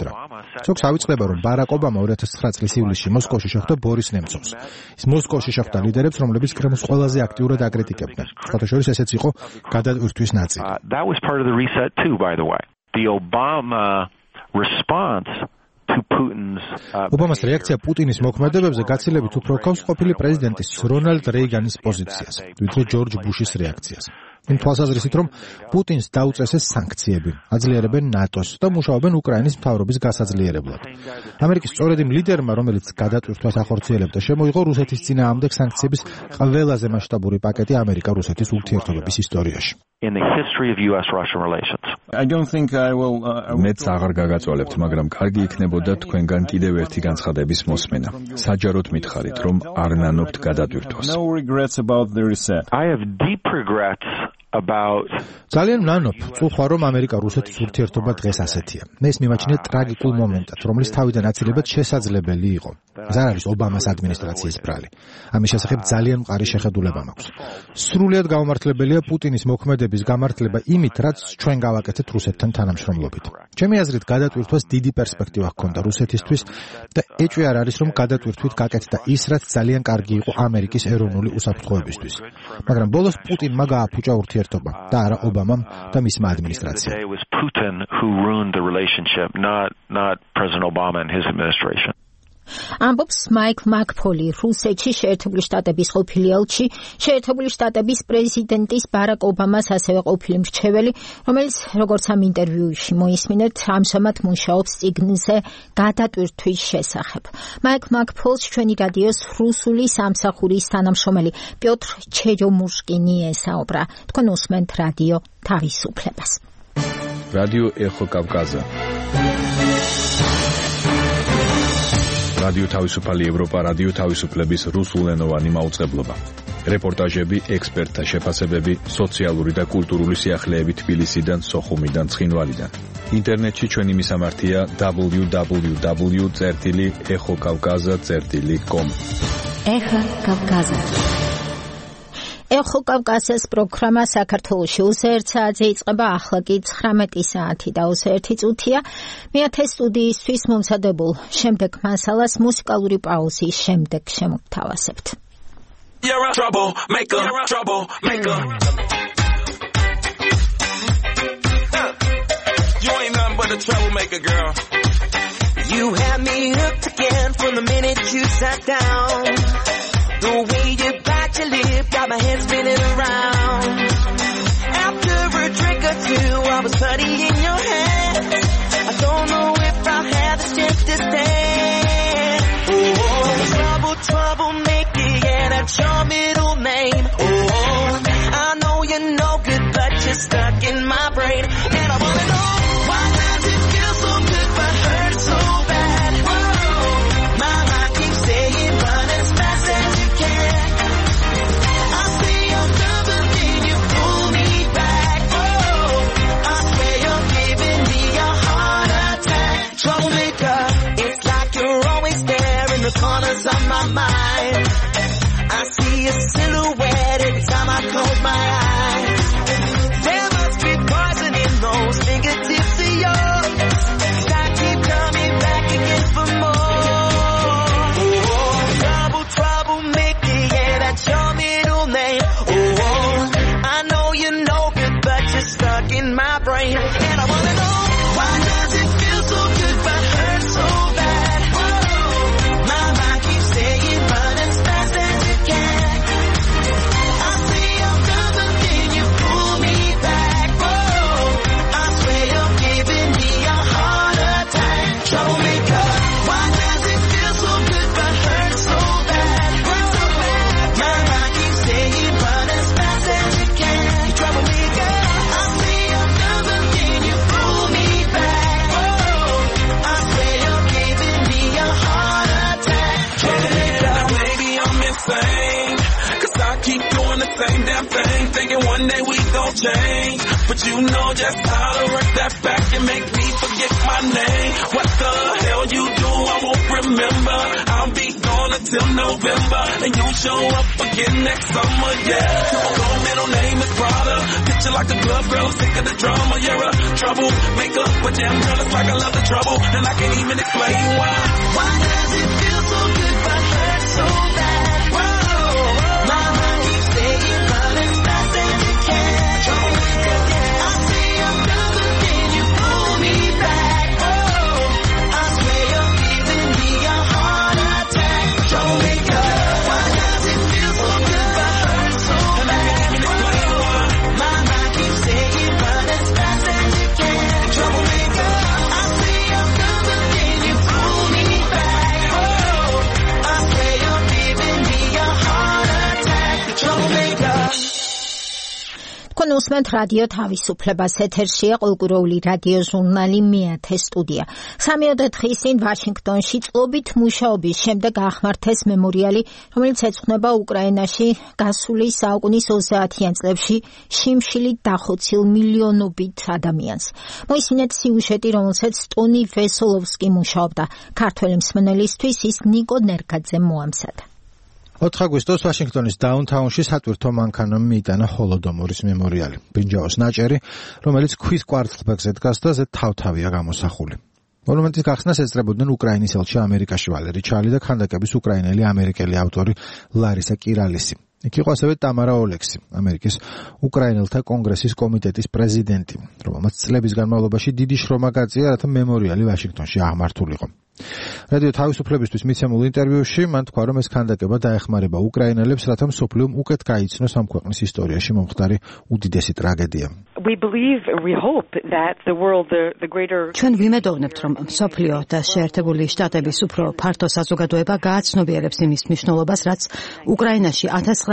ზოგს ავიწყდება, რომ ბარაკ ობამა 2009 წლის ივლისში მოსკოვში შეხვდა ბორის ნემცოვს. ის მოსკოვში შეხვდა ლიდერებს, რომლებიც კრემლს ყველაზე აქტიურად აკრიტიკებდნენ. სხვათა შორის ესეც იყო გადატვირთვის ნაწილი. That was part of the reset too, by the way. The Obama response to Putin's ობამას რეაქცია პუტინის მოქმედებებზე გაცილებით უფრო ჰგავს ყოფილი პრეზიდენტის რონალდ რეიგანის პოზიციას, ვიდრე ჯორჯ ბუშის რეაქციას. იმ თვალსაზრისით, რომ პუტინს დაუწესეს სანქციები, აძლიერებენ ნატოს და მუშაობენ უკრაინის მთავრობის გასაძლიერებლად. ამერიკის სწორედ იმ ლიდერმა, რომელიც გადატვირთვას ახორციელებდა, შემოიღო რუსეთის წინააღმდეგ სანქციების ყველაზე მასშტაბური პაკეტი ამერიკა-რუსეთის ურთიერთობების ისტორიაში. In the history of US-Russia relations. I don't think I will მეც აღარ გაგაწოლებთ, მაგრამ კარგი იქნებოდა თქვენგან კიდევ ერთი განცხადების მოსმენა. საჯაროდ მითხარით, რომ არ ნანობთ გადატვირთვას. no regrets about the reset. I have deep regrets about ძალიან ნანობ, წუხვა რომ ამერიკა-რუსეთის ურთიერთობა დღეს ასეთია. მე ეს მიმაჩნია ტრაგიკულ მომენტად, რომლის თავიდან აცილებად შესაძლებელი იყო. ეს არ არის ობამას ადმინისტრაციის ბრალი. ამის შესახებ ძალიან მყარი შეხედულება მაქვს. სრულიად გაუმართლებელია პუტინის მოქმედების გამართლება იმით, რაც ჩვენ გავაკეთეთ რუსეთთან თანამშრომლობით. ჩემი აზრით, გადატვირთვას დიდი პერსპექტივა ჰქონდა რუსეთისთვის და ეჭვი არ არის, რომ გადატვირთვით გაკეთდა ის, რაც ძალიან კარგი იყო ამერიკის ეროვნული უსაფრთხოებისთვის. მაგრამ ბოლოს პუტინმა გააფუჭა ურთიერთობა და არა ობამამ და მისმა ადმინისტრაციამ. It was Putin who ruined the relationship, not President Obama and his administration. ამბობს მაიკლ მაკფოლი, რუსეთში შეერთებული შტატების ყოფილი ელჩი, შეერთებული შტატების პრეზიდენტის ბარაკ ობამას ასევე ყოფილი მრჩეველი, რომელიც როგორც ამ ინტერვიუში მოისმინეთ, ამჟამად მუშაობს წიგნზე გადატვირთვის შესახებ. მაიკლ მაკფოლს ჩვენი რადიოს რუსული სამსახურის თანამშრომელი პიოტრ ჩერიომუშკინი ესაუბრა. თქვენ უსმენთ რადიო თავისუფლებას. რადიო ეხო კავკაზა. რადიო თავისუფალი ევროპა, რადიო თავისუფლების რუსულენოვანი მაუწყებლობა. რეპორტაჟები, ექსპერტთა შეფასებები, სოციალური და კულტურული სიახლეები თბილისიდან, სოხუმიდან, ცხინვალიდან. ინტერნეტში ჩვენი მისამართია www.exokavkaza.com. ეხა კავკაზა. ეხო კავკაზის პროგრამა საქართველოში უსერთ საათზე იწყება, ახლა კი 19 საათი და 21 წუთია. მეათე სტუდიისთვის მომზადებულ შემდეგ მასალას მუსიკალური პაუზის შემდეგ შემოგთავაზებთ. You're a troublemaker, troublemaker. You ain't nothing but a troublemaker, girl. You had me hooked again from the minute you sat down. The way you bite your lip got my head spinning around. After a drink or two, I was putty in your hand. I don't know if I'll have the strength to stand. Oh, troublemaker, yeah, that's your middle name. Oh, I know you're no good, but you're stuck in my brain. And I wanna know, why does it feel so good but hurt so bad? Whoa, my mind keeps saying run as fast as you can. I say you're loving me, you pull me back. Oh, I swear you're giving me a heart attack. Troublemaker, it's like you're always there in the corners of my mind. I see a silhouette every time I close my eyes. There must be poison in those fingertips of yours, 'cause I keep coming back again for more. Oh, troublemaker, yeah, that's your middle name. Oh, I know you're no good, but you're stuck in my brain. And I wanna know, why does it feel so good but hurt so bad? Whoa, my mind keeps saying run as fast as you can. I say I'm loving then you pull me back. Whoa, I swear you're giving me a heart attack. Troublemaker, why does it feel so good but hurt so bad? Whoa, my mind keeps saying run as fast as you can. You troublemaker, I say I'm loving then you pull me back. Whoa, I swear you're giving me a heart attack. Troublemaker, now maybe I'm insane, 'cause I keep doing the same damn thing, thinking one day we gon' change. But you know just how to work that back and make me forget my name. What the hell you do, I won't remember. I'll be gone until November, and you'll show up again next summer, yeah. Your middle name is Prada. treat you like a glove, girl, I'm sick of the drama. You're a troublemaker, but damn girl, it's like I love the trouble, and I can't even explain why. Why does it feel so good but hurt so bad? Whoa, my mind keeps saying run as fast as you can. Troublemaker, I say I'm done, but then you pull me back. Oh, I swear you're giving me a heart attack. Troublemaker, why does it feel so good but hurt so bad? My mind keeps saying run as fast as you can. Troublemaker, I say I'm done, but then you pull me back. Oh, I swear you're giving me a heart attack. Troublemaker. თქვენ უსმენთ რადიო თავისუფლებას, ეთერშია ყოლკუროული რადიო ჟურნალი მეათე სტუდია. 3 დღის წინ ვაშინგტონში წლობით მუშაობის შემდეგ აღმართეს მემორიალი, რომელიც ეძღვნება უკრაინაში გასული საუკუნის 30-იან წლებში შიმშილით დახოცილ მილიონობით ადამიანს. მოისმინეთ სიუჟეტი, რომელსაც ტონი ვესოლოვსკი მუშაობდა. ქართველი მსმენელისთვის ის ნიკო ნერგაძემ მოამზადა. 4 აგვისტოს ვაშინგტონის დაუნთაუნში სატვირთო მანქანამ მიიტანა ჰოლოდომორის მემორიალი. ბრინჯაოს ნაჭერი, რომელიც ქვის კვარცხლბეკზე დგას და ზედ თავთავია გამოსახული. მონუმენტის გახსნას ესწრებოდნენ უკრაინის ელჩი ამერიკაში ვალერი ჩალი და ქანდაკების უკრაინელი ამერიკელი ავტორი ლარისა კირალისი. იქ იყო ასევე ტამარა ოლექსი, ამერიკის უკრაინელთა კონგრესის კომიტეტის პრეზიდენტი, რომელმაც წლების განმავლობაში დიდი შრომა გაწია, რათა მემორიალი ვაშინგტონში აღმართულიყო. რადიო თავისუფლებისთვის მიცემულ ინტერვიუში მან თქვა, რომ ეს ქანდაკება დაეხმარება უკრაინელებს, რათა მსოფლიომ უკეთ გაიცნოს ამ ქვეყნის ისტორიაში მომხდარი უდიდესი ტრაგედია. ჩვენ ვიმედოვნებთ, რომ მსოფლიო და შეერთებული შტატების უფრო ფართო საზოგადოება გააცნობიერებს იმის მნიშვნელობას, რაც უკრაინაში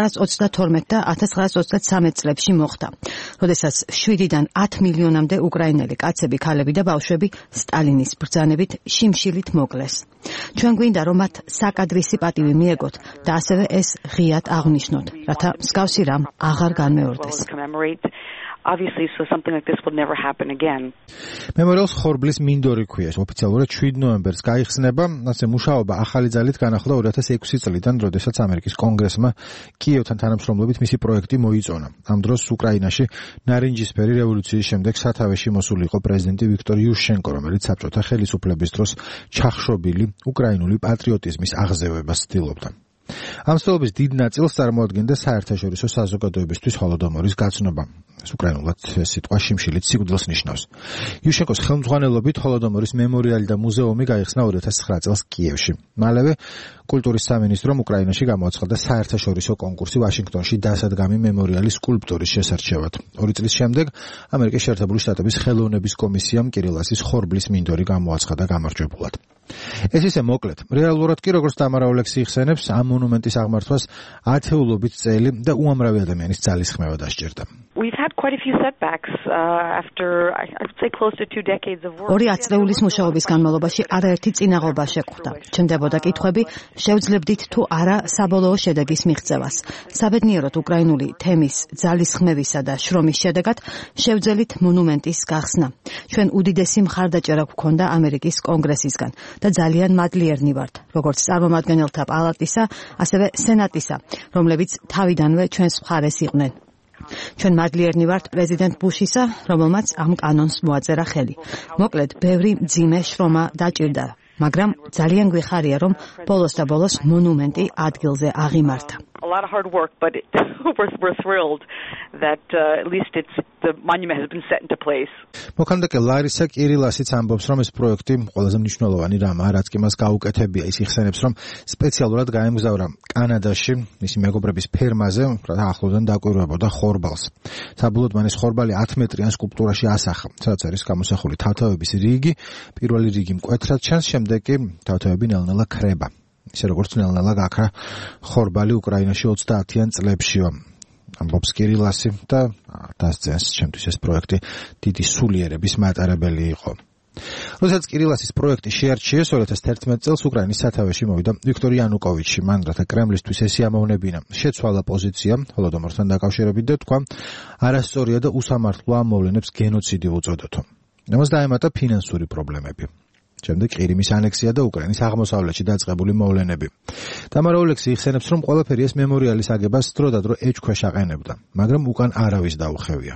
1922 და 1923 წლებში მოხდა, როდესაც 7-დან 10 მილიონამდე უკრაინელი კაცები, ქალები და ბავშვები სტალინის ბრძანებით შიმშილით მოკლეს. ჩვენ გვინდა, რომ მათ საკადრისი პატივი მიეგოთ და ასევე ეს ღიად აღნიშნოთ, რათა მსგავსი რამ აღარ განმეორდეს. Obviously, so something like this will never happen again. მემორიალს ხორბლის მინდორი ქვია. ოფიციალურად 7 ნოემბერს გაიხსნება, ასე მუშაობა ახალი ძალით განახლდა 2006 წლიდან, როდესაც ამერიკის კონგრესმა კიევთან თანამშრომლობით მისი პროექტი მოიწონა. ამ დროს უკრაინაში ნარინჯისფერი რევოლუციის შემდეგ სათავეში მოსული იყო პრეზიდენტი ვიქტორ იუშენკო, რომელიც საბჭოთა ხელისუფლების დროს ჩახშობილი უკრაინული პატრიოტიზმის აღზევებას ცდილობდა. ამ ცდილობის დიდ ნაწილს წარმოადგენდა საერთაშორისო საზოგადოებისთვის ჰოლოდომორის გაცნობა. ეს უკრაინულად სიტყვა შიმშილით სიკვდილს ნიშნავს. იუშენკოს ხელმძღვანელობით ჰოლოდომორის მემორიალი და მუზეუმი გაიხსნა 2009 წელს კიევში. მალევე კულტურის სამინისტრომ უკრაინაში გამოაცხადა საერთაშორისო კონკურსი ვაშინგტონში დასადგამი მემორიალის სკულპტურის შესარჩევად. 2 წლის შემდეგ ამერიკის შეერთებული შტატების ხელოვნების კომისიამ კირილასის ხორბლის მინდორი გამოაცხადა გამარჯვებულად. ეს ისე მოკლედ. რეალურად კი, როგორც ტამარა ოლექსი იხსენებს, ამ მონუმენტის აღმართვას ათეულობით წელი და უამრავი ადამიანის ძალისხმევა დასჭირდა. We've had quite a few setbacks after I would say close to 2 decades of work. 2 წლეულის მუშაობის განმავლობაში არაერთი წინაღობა შეგვხვდა. ჩნდებოდა კითხვები, შევძლებდით თუ არა საბოლოო შედეგის მიღწევას. საბედნიეროდ უკრაინული თემის ძალისხმევისა და შრომის შედეგად შევძელით მონუმენტის გახსნა. ჩვენ უდიდესი მხარდაჭერა გვქონდა ამერიკის კონგრესისგან და ძალიან მადლიერნი ვართ, როგორც წარმომადგენელთა პალატისა, ასევე სენატისა, რომლებიც თავიდანვე ჩვენს მხარეს იყვნენ. ჩვენ მადლიერნი ვართ პრეზიდენტ ბუშისა, რომელმაც ამ კანონს მოაწერა ხელი. მოკლედ, ბევრი მძიმე შრომა დაჭირდა, მაგრამ ძალიან გვიხარია, რომ ბოლოს და ბოლოს მონუმენტი ადგილზე აღიმართა. A lot of hard work, but we're thrilled that at least the monument has been set into place. მოქანდაკე ლარისა კირილასიც ამბობს, რომ ეს პროექტი ყველაზე მნიშვნელოვანი რამაა, რაც კი მას გაუკეთებია. ის იხსენებს, რომ სპეციალურად გაემგზავრა კანადაში, მისი მეგობრების ფერმაზე, რათა ახლოდან დაკვირვებოდა ხორბალს. საბოლოოდ მან ეს ხორბალი 10 მეტრიან სკულპტურაში ასახა, სადაც არის გამოსახული თავთავების რიგი, პირველი რიგი მკვეთრად ჩანს, შემდეგ კი თავთავები ნელ-ნელა ქრება. ისე როგორც ნელ-ნელა გაქრა ხორბალი უკრაინაში 30-იან წლებშიო. ამბობს კირილასი და დასძენს, ჩემთვის ეს პროექტი დიდი სულიერების მატარებელი იყო. როდესაც კირილასის პროექტი შეარჩიეს 2011 წელს უკრაინის სათავეში მოვიდა ვიქტორ იანუკოვიჩი, მან რათა კრემლისთვის ეს იამოვნებინა, შეცვალა პოზიცია ჰოლოდომორთან დაკავშირებით და თქვა, არასწორია და უსამართლოა ამ მოვლენებს გენოციდი უწოდოთო. ამას დაემატა ფინანსური პრობლემები. შემდეგ ყირიმის ანექსია და უკრაინის აღმოსავლეთში დაწყებული მოვლენები. ტამარა ოლექსი იხსენებს, რომ ყველაფერი ეს მემორიალის აგებას დროდადრო ეჭქვეშ აყენებდა, მაგრამ უკან არავის დაუხევია.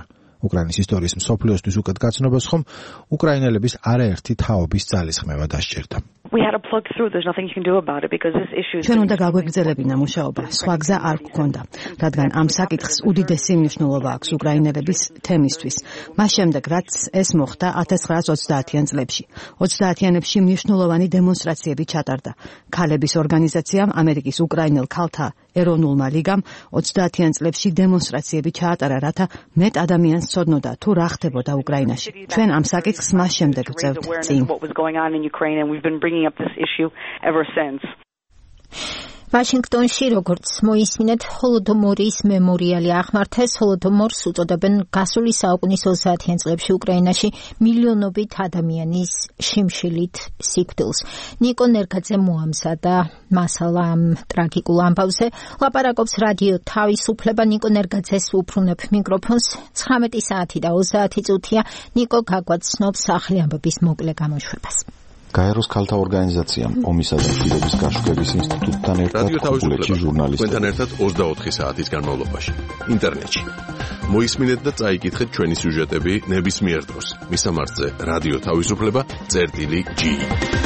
უკრაინის ისტორიის მსოფლიოსთვის უკეთ გაცნობას ხომ უკრაინელების არაერთი თაობის ძალისხმევა დასჭირდა. We had to plug through. There's nothing you can do about it because this issue is... ჩვენ უნდა გაგვეგრძელებინა მუშაობა. სხვა გზა არ გქონდა, რადგან ამ საკითხს უდიდესი მნიშვნელობა აქვს უკრაინელების თემისთვის. მას შემდეგ, რაც ეს მოხდა 1930-იან წლებში. 30-იანებში მნიშვნელოვანი დემონსტრაციები ჩატარდა. ქალების ორგანიზაციამ, ამერიკის უკრაინელ ქალთა ეროვნულმა ლიგამ 30-იან წლებში დემონსტრაციები ჩაატარა, რათა მეტ ადამიანს ცოდნოდა თუ რა ხდებოდა უკრაინაში. ჩვენ ამ საკითხს მას შემდეგ ვწევთ წინ. Up this issue ever since. ვაშინგტონში როგორც მოისმინეთ, ჰოლოდომორის მემორიალი აღმართეს. ჰოლოდომორს უწოდებენ გასული საუკუნის 30-იან წლებში უკრაინაში მილიონობით ადამიანის შიმშილით სიკვდილს. ნიკო ნერგაძე მოამზადა მასალა ამ ტრაგიკულ ამბავზე. ლაპარაკობს რადიო თავისუფლება. ნიკო ნერგაძეს უბრუნებ მიკროფონს. 19 საათი და 30 წუთია. ნიკო გაგვაცნობს ახლი ამბების მოკლე გამოშვებას. გაეროს ქალთა ორგანიზაციამ ომისა და მშვიდობის გაშუქების ინსტიტუტთან ერთად ქობულეთში ჟურნალისტებთან ერთად 24 საათის განმავლობაში ინტერნეტში. მოისმინეთ და წაიკითხეთ ჩვენი სიუჟეტები ნებისმიერ დროს. მისამართზე რადიო თავისუფლება წერტილი G.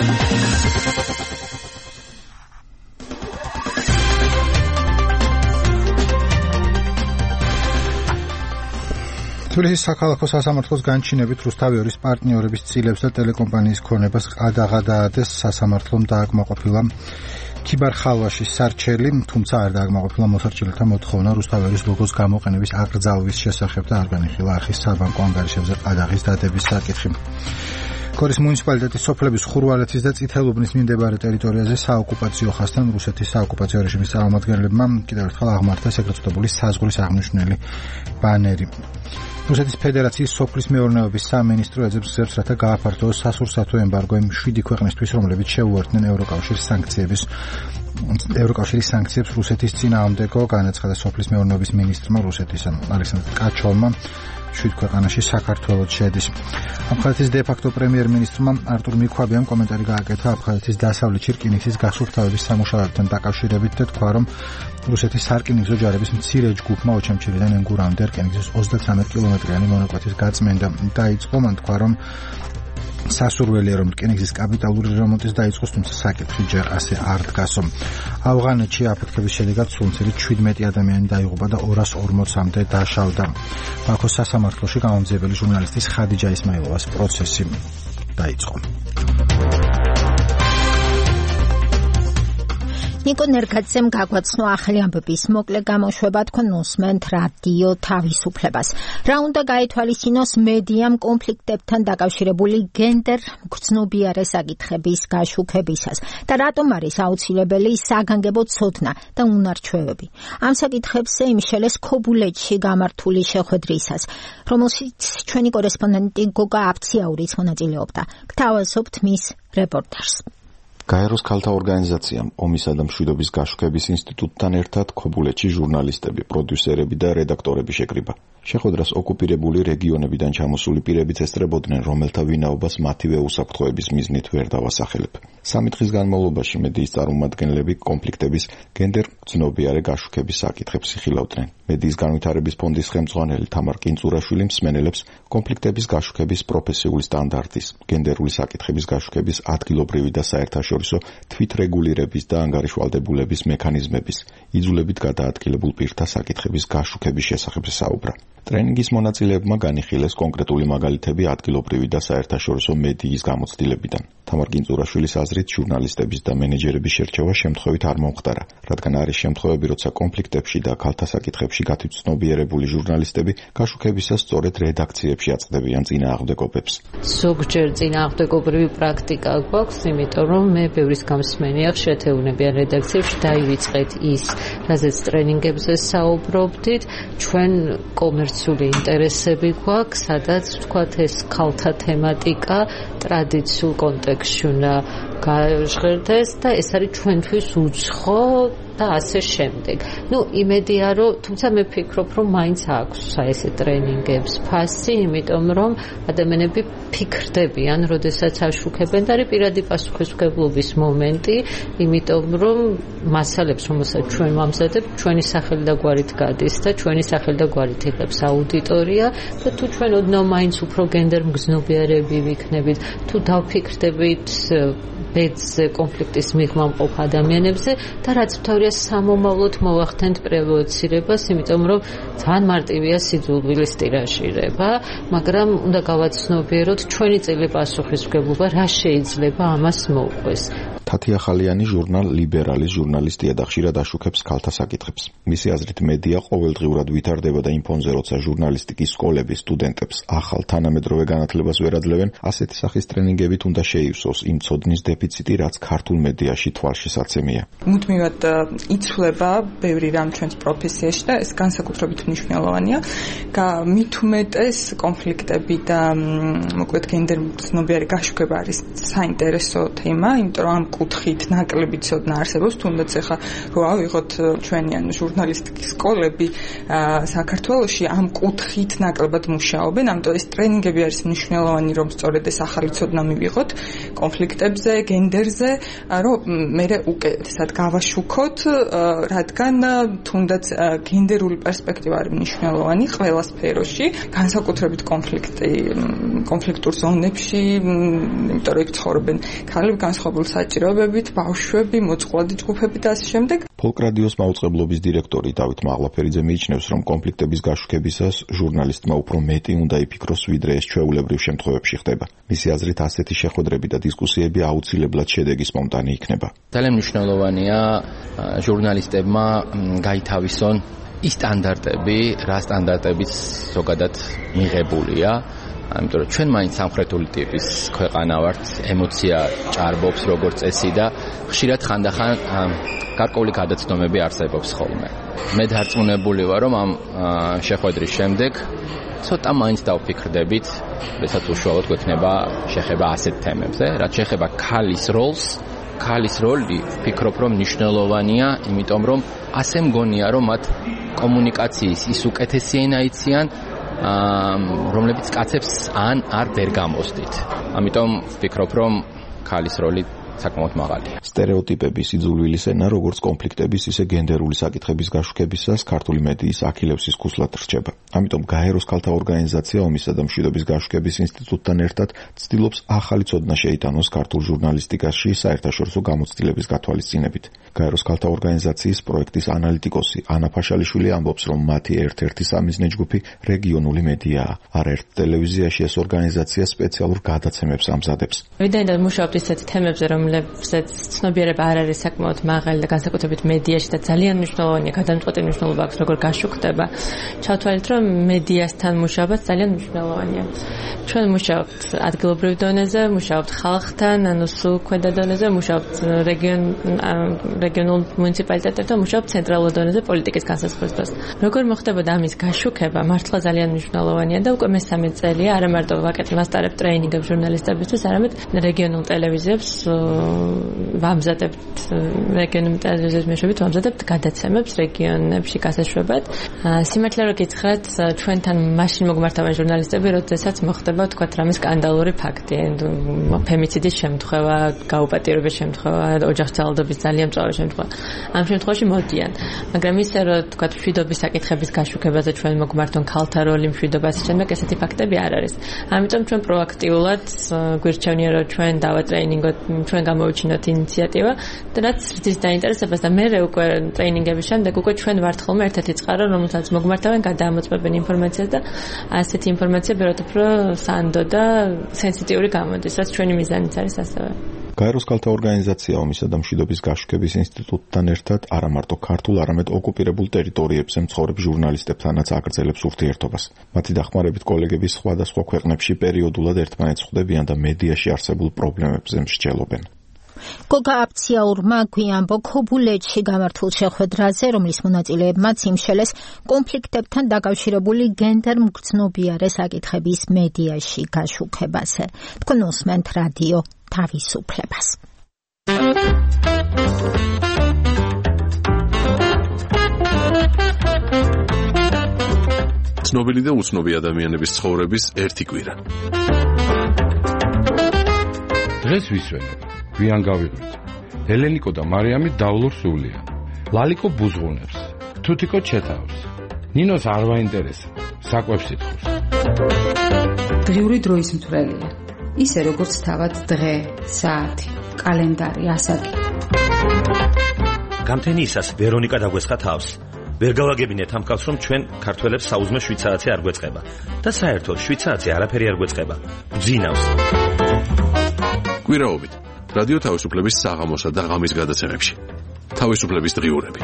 თბილისის საქალაქო სასამართლოს განჩინებით რუსთავი-ორის პარტნიორების წილებს და ტელეკომპანიის ქონებას ყადაღადადეს. სასამართლომ დააკმაყოფილა ქიბარ-ხალვაშის სარჩელი, თუმცა არ დააკმაყოფილა მოსარჩელთა მოთხოვნა რუსთავი-ორის ლოგოს გამოყენების აკრძალვის შესახებ და არ განიხილა არხის საბანკო ანგარიშებზე ყადაღის დადების საკითხი. გორის მუნიციპალიტეტის სოფლების ხურვალეთის და წითელუბნის მიმდებარე ტერიტორიაზე საოკუპაციო ხაზთან რუსეთის საოკუპაციო რეჟიმის წარმომადგენლებმა კიდევ ერთხელ აღმართეს ეგრეთ წოდებული საზღვრის აღნიშვნელი ბანერი. რუსეთის ფედერაციის სოფლის მეურნეობის სამინისტრო ეძებს გზებს, რათა გააფართოოს სასურსათო ემბარგო იმ 7 ქვეყნისთვის, რომლებიც შეუერთდნენ ევროკავშირის სანქციებს რუსეთის წინააღმდეგო, განაცხადა სოფლის მეურნეობის მინისტრმა რუსეთის ალექსანდრ კაჩოვმა. 7 ქვეყანაში საქართველოც შედის. აფხაზეთის დე-ფაქტო პრემიერ-მინისტრმა არტურ მიქვაბიამ კომენტარი გააკეთა აფხაზეთის დასავლეთში რკინიგზის გასუფთავების სამუშაოებთან დაკავშირებით და თქვა, რომ რუსეთის სარკინიგზო ჯარების მცირე ჯგუფმა ოჩამჩილიდან ენგურამდე რკინიგზის 33 კილომეტრიანი მონაკვეთის გაწმენდა დაიწყო. მან თქვა, რომ სასურველია, რომ რკინიგზის კაპიტალური რემონტის დაიწყოს, თუმცა საკითხი ჯერ ასე არ დგასო. ავღანეთში აფეთქების შედეგად სულმცირით 17 ადამიანი დაიღუპა და 240-მდე დაშავდა. ბაქოს სასამართლოში გამომძიებელი ჟურნალისტის ხადიჯა ისმაილოვას პროცესი დაიწყო. ნიკო ნერგაძემ გაგვაცნო ახლი ამბების მოკლე გამოშვება. თქვენ უსმენთ რადიო თავისუფლებას. რა უნდა გაითვალისწინოს მედიამ კონფლიქტებთან დაკავშირებული გენდერ გრძნობიარე საკითხების გაშუქებისას და რატომ არის აუცილებელი საგანგებო ცოდნა და უნარჩვევები. ამ საკითხებზე იმშელეს ქობულეთში გამართული შეხვედრისას, რომელშიც ჩვენი კორესპონდენტი გოგა აფციაურიც მონაწილეობდა. გთავაზობთ მის რეპორტაჟს. გაეროს ქალთა ორგანიზაციამ ომისა და მშვიდობის გაშუქების ინსტიტუტთან ერთად ქობულეთში ჟურნალისტები, პროდიუსერები და რედაქტორები შეკრიბა. შეხვედრას ოკუპირებული რეგიონებიდან ჩამოსული პირებიც ესწრებოდნენ, რომელთა ვინაობას მათივე უსაფრთხოების მიზნით ვერ დავასახელებ. 3 დღის განმავლობაში მედიის წარმომადგენლები კონფლიქტების გენდერ გრძნობიარე გაშუქების საკითხებს იხილავდნენ. მედიის განვითარების ფონდის ხელმძღვანელი თამარ კინწურაშვილი მსმენელებს კონფლიქტების გაშუქების პროფესიული სტანდარტის, გენდერული საკითხების გაშუქების ადგილობრივი და საერთაშორისო თვითრეგულირების და ანგარიშვალდებულების მექანიზმების, იძულებით გადაადგილებულ პირთა საკითხების გაშუქების შესახებ საუბრა. ტრენინგის მონაწილეებმა განიხილეს კონკრეტული მაგალითები ადგილობრივი და საერთაშორისო მედიის გამოცდილებიდან. თამარ კინწურაშვილის აზრით, ჟურნალისტების და მენეჯერების შერჩევა შემთხვევით არ მომხდარა, რადგან არის შემთხვევები, როცა კონფლიქტებში და ქალთა საკითხებში გათვითცნობიერებული ჟურნალისტები გაშუქებისას სწორედ რედაქციებში აწყდებიან წინააღმდეგობებს. ზოგჯერ წინააღმდეგობრივი პრაქტიკა გვაქვს, იმიტომ რომ მე ბევრის გამსმენია შეთეუნებიან რედაქციებში დაივიწყეთ ის, რაზეც ტრენინგებზე საუბრობდით, ჩვენ კომერციული ინტერესები გვაქვს, სადაც ვთქვათ ეს ქალთა თემატიკა ტრადიციულ კონტექსტში უნდა გაჟღერდეს და ეს არის ჩვენთვის უცხო და ასე შემდეგ. იმედია რომ თუმცა მე ვფიქრობ რომ მაინც აქვს ესე ტრენინგებს ფასი, იმიტომ რომ ადამიანები ფიქრდებიან, როდესაც აშუქებენ და არის პირადი პასუხისმგებლობის მომენტი, იმიტომ რომ მასალებს რომელსაც ჩვენ ვამზადებთ, ჩვენი სახელი და გვარით გადის და ჩვენი სახელი და გვარით იღებს აუდიტორია და თუ ჩვენ ოდნავ მაინც უფრო გენდერ მგზნობიარები ვიქნებით, თუ დავფიქრდებით ბედზე, კონფლიქტის მიღმა მყოფ ადამიანებზე და რაც თავია სამომავლოდ მოვახდენთ პრევენციებას, იმიტომ რომ ძალიან მარტივია სიძულვილის ტირაჟირება, მაგრამ უნდა გავაცნობიეროთ ჩვენი წელი პასუხისმგებლობა რა შეიძლება ამას მოუყვეს. თათია ხალიანი ჟურნალ ლიბერალის ჟურნალისტია და ხშირად აშუქებს ქალთა საკითხებს. მისი აზრით მედია ყოველდღიურად ვითარდება და იმ ფონზე როცა ჟურნალისტიკის სკოლების სტუდენტებს ახალ თანამედროვე განათლებას ვერ აძლევენ, ასეთი სახის ტრენინგებით უნდა შეივსოს იმ ცოდნის დეფიციტი, რაც ქართულ მედიაში თვალშისაცემია. მუდმივად იცვლება ბევრი რამ ჩვენს პროფესიაში და ეს განსაკუთრებით მნიშვნელოვანია. მით უმეტეს კონფლიქტები და მოკლედ გენდერმგზნობიარი გაშუქება არის საინტერესო თემა, იმიტომ რომ ამ კუთხით ნაკლები ცოდნა არსებობს, თუნდაც ახლა რო ავიღოთ ჩვენი ჟურნალისტიკის სკოლები საქართველოში ამ კუთხით ნაკლებად მუშაობენ, ამიტომ ეს ტრენინგები არის მნიშვნელოვანი, რომ სწორედ ეს ახალი ცოდნა მივიღოთ კონფლიქტებზე, გენდერზე, რომ მე უკეთესად გავაშუქოთ, რადგან თუნდაც გენდერული პერსპექტივა არის მნიშვნელოვანი ყველა სფეროში, განსაკუთრებით კონფლიქტურ ზონებში, იმიტომ რომ იქ ცხოვრობენ ქალები განსხვავებული საჭიროებებით, ბავშვები, მოწყვლადი ჯგუფები და ასე შემდეგ. ფოლკ რადიოს მაუწყებლობის დირექტორი დავით მაღლაფერიძე მიიჩნევს, რომ კონფლიქტების გაშუქებისას ჟურნალისტმა უფრო მეტი უნდა იფიქროს, ვიდრე ეს ჩვეულებრივ შემთხვევებში ხდება. მისი აზრით, ასეთი შეხვედრები და დისკუსიები აუცილებლად შედეგის მომტანი იქნება. ძალიან მნიშვნელოვანია ჟურნალისტებმა გაითავისონ ის სტანდარტები, რა სტანდარტებიც ზოგადად მიღებულია. ამიტომ ჩვენ მაინც სამხრეთული ტიპის ქვეყანა ვართ, ემოცია ჭარბობს როგორც წესი და ხშირად ხანდახან გარკვეული გადაცნობები არსებობს ხოლმე. მე დარწმუნებული ვარ, რომ ამ შეხვედრის შემდეგ ცოტა მაინც დავფიქრდებით, როდესაც უშუალოდ გვექნება შეხება ასეთ თემებზე, რაც შეხება ქალის როლს. ქალის როლი ვფიქრობ, რომ მნიშვნელოვანია, იმიტომ რომ ასე მგონია, რომ მათ კომუნიკაციის ის უკეთესი ენა იციან, რომლებიც კაცებს არ ვერ გამოსდით. ამიტომ ვფიქრობ, რომ ქალის როლი საკმაოდ მაღალია. სტერეოტიპები, სიძულვილის ენა, როგორც კონფლიქტების, ისე გენდერული საკითხების გაშუქებისას ქართული მედიის აქილევსის ქუსლად რჩება. ამიტომ გაეროს ქალთა ორგანიზაცია ომისა და მშვიდობის გაშუქების ინსტიტუტთან ერთად ცდილობს ახალი ცოდნა შეიტანოს ქართულ ჟურნალისტიკაში საერთაშორისო გამოცდილების გათვალისწინებით. გაეროს ქალთა ორგანიზაციის პროექტის ანალიტიკოსი ანა ფაშალიშვილი ამბობს, რომ მათი ერთ-ერთი სამიზნე ჯგუფი რეგიონული მედიაა. არაერთ ტელევიზიაში ეს ორგანიზაცია სპეციალურ გადაცემებს ამზადებს. ვიდრე მუშაობთ ისეთ თემებზე, რომლებსაც ცნობიერება არ არის საკმაოდ მაღალი და განსაკუთრებით მედიაში და ძალიან მნიშვნელოვანია, გადამწყვეტი მნიშვნელობა აქვს, როგორ გაშუქდება. ჩავთვალეთ, რომ მედიასთან მუშაობაც ძალიან მნიშვნელოვანია. ჩვენ მუშაობთ ადგილობრივ დონეზე, მუშაობთ ხალხთან, სულ ქვედა დონეზე, მუშაობთ რეგიონულ მუნიციპალიტეტებთან, მუშაობთ ცენტრალურ დონეზე პოლიტიკის განსაზღვრების დროს. როგორ მოხდებოდა ამის გაშუქება, მართლა ძალიან მნიშვნელოვანია და უკვე მესამე წელია, არა მარტო ვაკეთებ ტრეინინგებს ჟურნალისტებისთვის, არამედ რეგიონულ ტელევიზიებს ვამზადებთ რეგიონულ ტელევიზიის მეშვეობით ვამზადებთ გადაცემებს რეგიონებში გასაშვებად. სიმართლე რომ გითხრათ, ჩვენთან მაშინ მოგმართავენ ჟურნალისტები, როდესაც მოხდება თქვათ რამე სკანდალური ფაქტი, ფემიციდის შემთხვევა, გაუპატიურების შემთხვევა, ოჯახსძალადობის ძალიან მწვავე შემთხვევა. ამ შემთხვევაში მოდიან. მაგრამ ისე რომ თქვათ მშვიდობის საკითხების გაშუქებაზე ჩვენ მოგმართონ ქალთა როლი მშვიდობაში შემდეგ ესეთი ფაქტები არ არის. ამიტომ ჩვენ პროაქტიულად გვირჩევნია რომ ჩვენ დავატრეინინგოთ, ჩვენ გამოვიჩინოთ ინიციატივა და რაც ზრდის დაინტერესებას და მე უკვე ტრეინინგების შემდეგ უკვე ჩვენ ვართ ხოლმე ერთ-ერთი წყარო, რომელსაც მოგმართავენ, გადაამოწმებენ ინფორმაციას და ასეთი ინფორმაცია ბევრად უფრო სანდო და სენსიტიური გამოდის, რაც ჩვენი მიზანიც არის ასევე. გაეროს ქალთა ორგანიზაცია ომისა და მშვიდობის გაშუქების ინსტიტუტთან ერთად არა მარტო ქართულ, არამედ ოკუპირებულ ტერიტორიებზე მცხოვრებ ჟურნალისტებთანაც აგრძელებს ურთიერთობას. მათი დახმარებით კოლეგები სხვადასხვა ქვეყნებში პერიოდულად ერთმანეთს ხვდებიან და მედიაში არსებულ პრობლემებზე მსჯელობენ. გოგა აფციაურმა გვიანბო ქობულეთში გამართულ შეხვედრაზე, რომლის მონაწილეებმაც იმშელეს კონფლიქტებთან დაკავშირებული გენდერ მგრძნობიარე საკითხების მედიაში გაშუქებაზე. თქვენ უსმენთ რადიო თავისუფლებას. ცნობილი და უცნობი ადამიანების ცხოვრების ერთი კვირა. დღეს ვისვენებ, გვიან გავიღვით. ელენიკო და მარიამი დავლურ სულიან. ლალიკო ბუზღუნებს, თუთიკო ჩეთავს. ნინოს არ ვაინტერესებს, საკვებს ითხოვს. დღიური დროის მთვრელია. ისე როგორც თავად დღე, საათი, კალენდარი, ასაკი. გამთენიისას ვერონიკა დაგვესხა თავს. ვერ გავაგებინეთ ამ კაცს, რომ ჩვენ ქართველებს საუზმე შვიცარიცი არ გვეწყება და საერთოდ შვიცარიცი არაფერი არ გვეწყება. გძინავს. კვირაობით რადიო თავისუფლების საღამოსა და ღამის გადაცემებში. თავისუფლების დღიურები.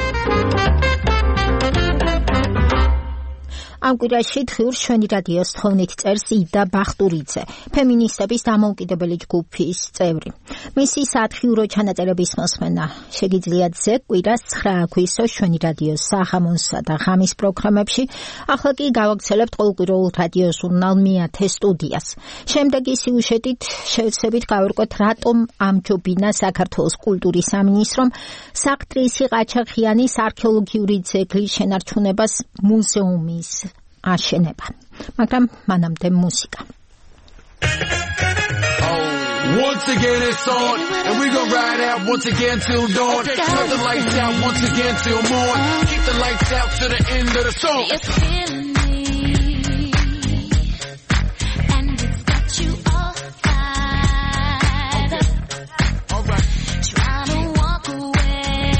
ამ კვირაში დღიურს ჩვენი რადიოს თხოვნით წერს იდა ბახტურიძე, ფემინისტების დამოუკიდებელი ჯგუფის წევრი. მისი სათხიურო ჩანაწერების მოსმენა შეგიძლიათ ზეგ კვირას 9 აგვისტოს ჩვენი რადიოს საღამოსა და ღამის პროგრამებში. ახლა კი გავაგრძელებთ ყოველკვირეულ რადიო ჟურნალ მეათე სტუდიას. შემდეგი სიუჟეტით შევცდებით გავერკვეთ, რატომ ამჯობინა საქართველოს კულტურის სამინისტრომ საკტრისი ყაჩაღიანის არქეოლოგიური ძეგლის შენარჩუნებას მუზეუმის აშენება. მაგრამ მანამდე მუსიკა. Once again it's on, and we gon' ride out once again till dawn. Turn the lights out once again till morn. Keep the lights out to the end of the song. It's feeling me, and it's got you all fired up. All right. Trying to walk away,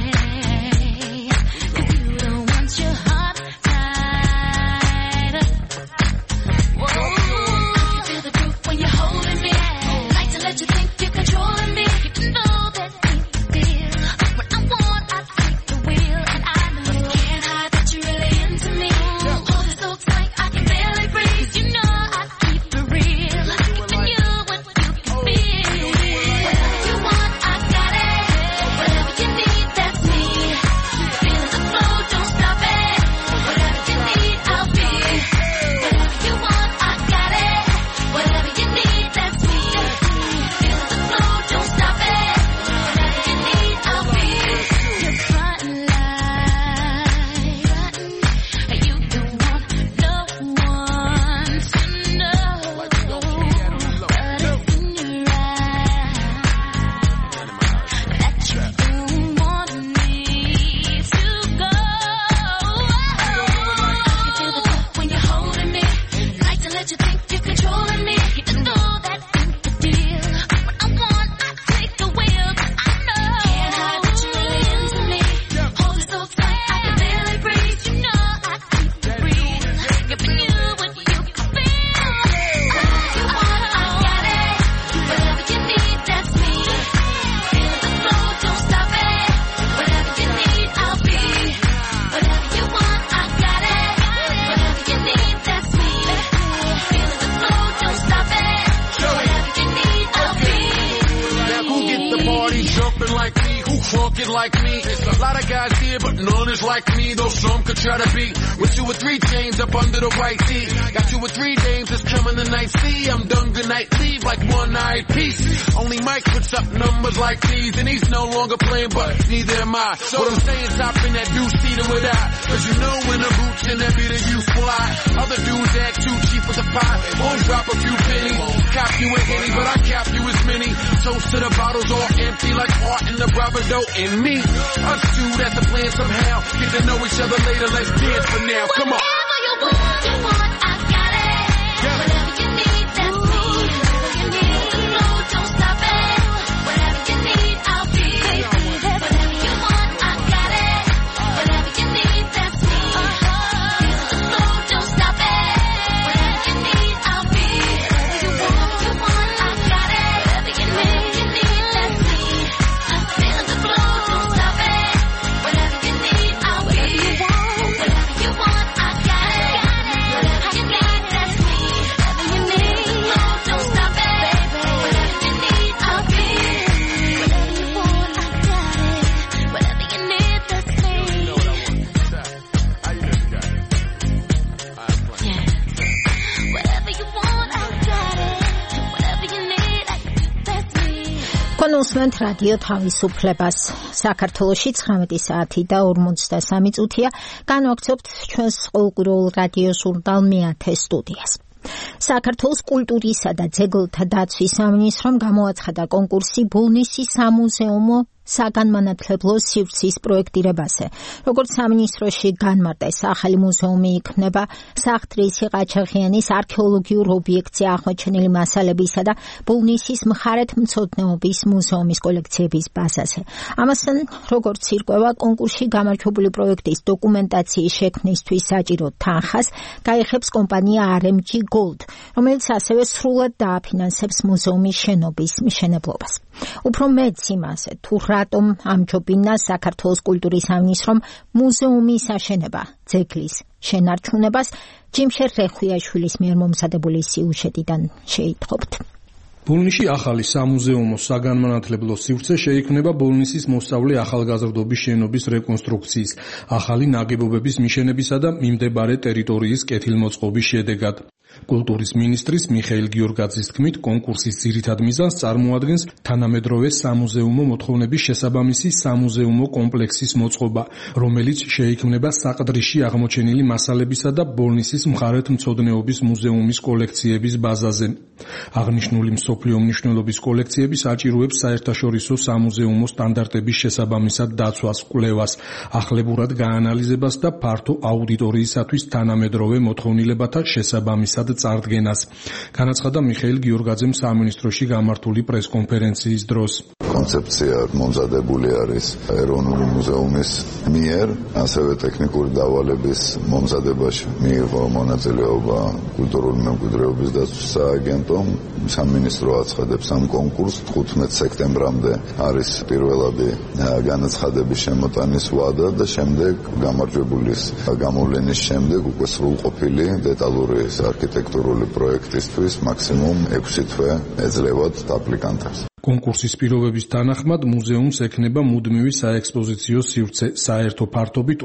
'cause you don't want your heart tied up. Whoa, I can feel the proof when you're holding me. Like to let you think you're controlling me. You know that ain't the deal. When I want, I take the wheel, and I know you can't hide that you're really into me. Hold it so tight, I can barely breathe. You know I keep it real, giving you what you can feel. Whatever you want, I got it. Whatever you need, that's me. Feeling the flow, don't stop it. Whatever you need, I'll be. Whatever you want, I got it. Whatever you need, that's me. Feeling the flow, don't stop it. Whatever you need, I'll be. You're frontin' like you don't want no one to know, but it's in your eyes that you don't want me to go. I can feel the touch when you're holding me. Like to let you think you're controlling me. You know that ain't the deal. When I want, I take the wheel, 'cause I know can't hide that you're really into me. Hold it so tight, I can barely breathe. You know I keep it real, giving you what you can feel. Whatever you want, I got it. Whatever you need, that's me. Feeling the flow, don't stop it. Whatever you need, I'll be. Whatever you want, I got it. Whatever you need, that's me. Feeling the flow, don't stop it. Whatever you need, I'll be. Now who get the party jumping like me? Who funkin' like me? There's a lot of guys here, but none is like me. Though some could try to be with 2 or 3 chains up under the white tee. Got 2 or 3 dames that's coming tonight. See, I'm done good night, leave like one night piece. Only Mike puts up numbers like these, and he's no longer playing, but neither am I. So what I'm saying, top in that deuce-seater with I. 'Cause you know when the boots in that beat you fly. Other dudes act too cheap with the pie. Won't drop a few pennies. Cop you a henny, but I cap you as many. Toast to the bottles all empty like heart in the bravado in me. Us two, that's the plan somehow. Get to know each other later, let's dance for now. Come on. Whatever you want, I got it. Whatever you need, that's me. Whatever you need, the flow, don't stop it. Whatever you need, I'll be. Whatever you want, I got it. Whatever you need, that's me. Feeling the flow, don't stop it. Whatever you need, I'll be. Whatever you want, I got it. Whatever you need, that's me. Feeling the flow, don't stop it. Whatever you need, I'll be. Whatever you want, I got it. უსმენთ რადიო თავისუფლებას. საქართველოში 19 საათი და 53 წუთია. განვაგრძობთ ჩვენს ყოველკვირეულ რადიო ჟურნალ მეათე სტუდიას. საქართველოს კულტურისა და ძეგლთა დაცვის სამინისტრომ გამოაცხადა კონკურსი ბოლნისის სამუზეუმო საგანმანათლებლო სივრცის პროექტირებაზე. როგორც სამინისტროში განმარტეს, ახალი მუზეუმი იქმნება საყდრისი ყაჩაღიანის არქეოლოგიურ ობიექტზე აღმოჩენილი მასალებისა და ბოლნისის მხარეთმცოდნეობის მუზეუმის კოლექციების ბაზაზე. ამასთან, როგორც ირკვევა, კონკურსში გამარჯვებული პროექტის დოკუმენტაციის შექმნისთვის საჭირო თანხას გაიხებს კომპანია RMG Gold, რომელიც ასევე სრულად დააფინანსებს მუზეუმის შენობის მშენებლობას. უფრო მეც იმაზე, თუ რატომ ამჯობინა საქართველოს კულტურის სამინისტრომ მუზეუმის აშენება ძეგლის შენარჩუნებას, ჯიმშერ რეხვიაშვილის მიერ მომზადებული სიუჟეტიდან შეითხოვთ. ბოლნისში ახალი სამუზეუმო საგანმანათლებლო სივრცე შეიქმნება ბოლნისის მოსწავლე ახალგაზრდობის შენობის რეკონსტრუქციის, ახალი ნაგებობების მიშენებისა და მიმდებარე ტერიტორიის კეთილმოწყობის შედეგად. კულტურის მინისტრის მიხეილ გიორგაძის თქმით, კონკურსის ძირითად მიზანს წარმოადგენს თანამედროვე სამუზეუმო მოთხოვნების შესაბამისი სამუზეუმო კომპლექსის მოწყობა, რომელიც შეიქმნება საყდრიში აღმოჩენილი მასალებისა და ბოლნისის მხარეთმცოდნეობის მუზეუმის კოლექციების ბაზაზე. აღნიშნული მსოფლიო მნიშვნელობის კოლექციები საჭიროებს საერთაშორისო სამუზეუმო სტანდარტების შესაბამისად დაცვას, კვლევას, ახლებურად გაანალიზებას და ფართო აუდიტორიისათვის თანამედროვე მოთხოვნილებათა შესაბამისად წარდგენას. განაცხადა მიხეილ გიორგაძემ სამინისტროში გამართული პრესკონფერენციის დროს. კონცეფცია მომზადებული არის ეროვნული მუზეუმის მიერ, ასევე ტექნიკური დავალების მომზადებაში მიიღო მონაწილეობა კულტურული მემკვიდრეობის დაცვის სააგენტომ. სამინისტრო აცხადებს ამ კონკურსს 15 სექტემბრამდე არის პირველადი განაცხადების შემოტანის ვადა და შემდეგ გამარჯვებულის გამოვლენის შემდეგ უკვე სრულყოფილი დეტალური არქიტექტურული პროექტისთვის მაქსიმუმ 6 თვე ეძლევათ აპლიკანტებს. კონკურსის პირობების თანახმად მუზეუმს ექნება მუდმივი საექსპოზიციო სივრცე, საერთო ფართობით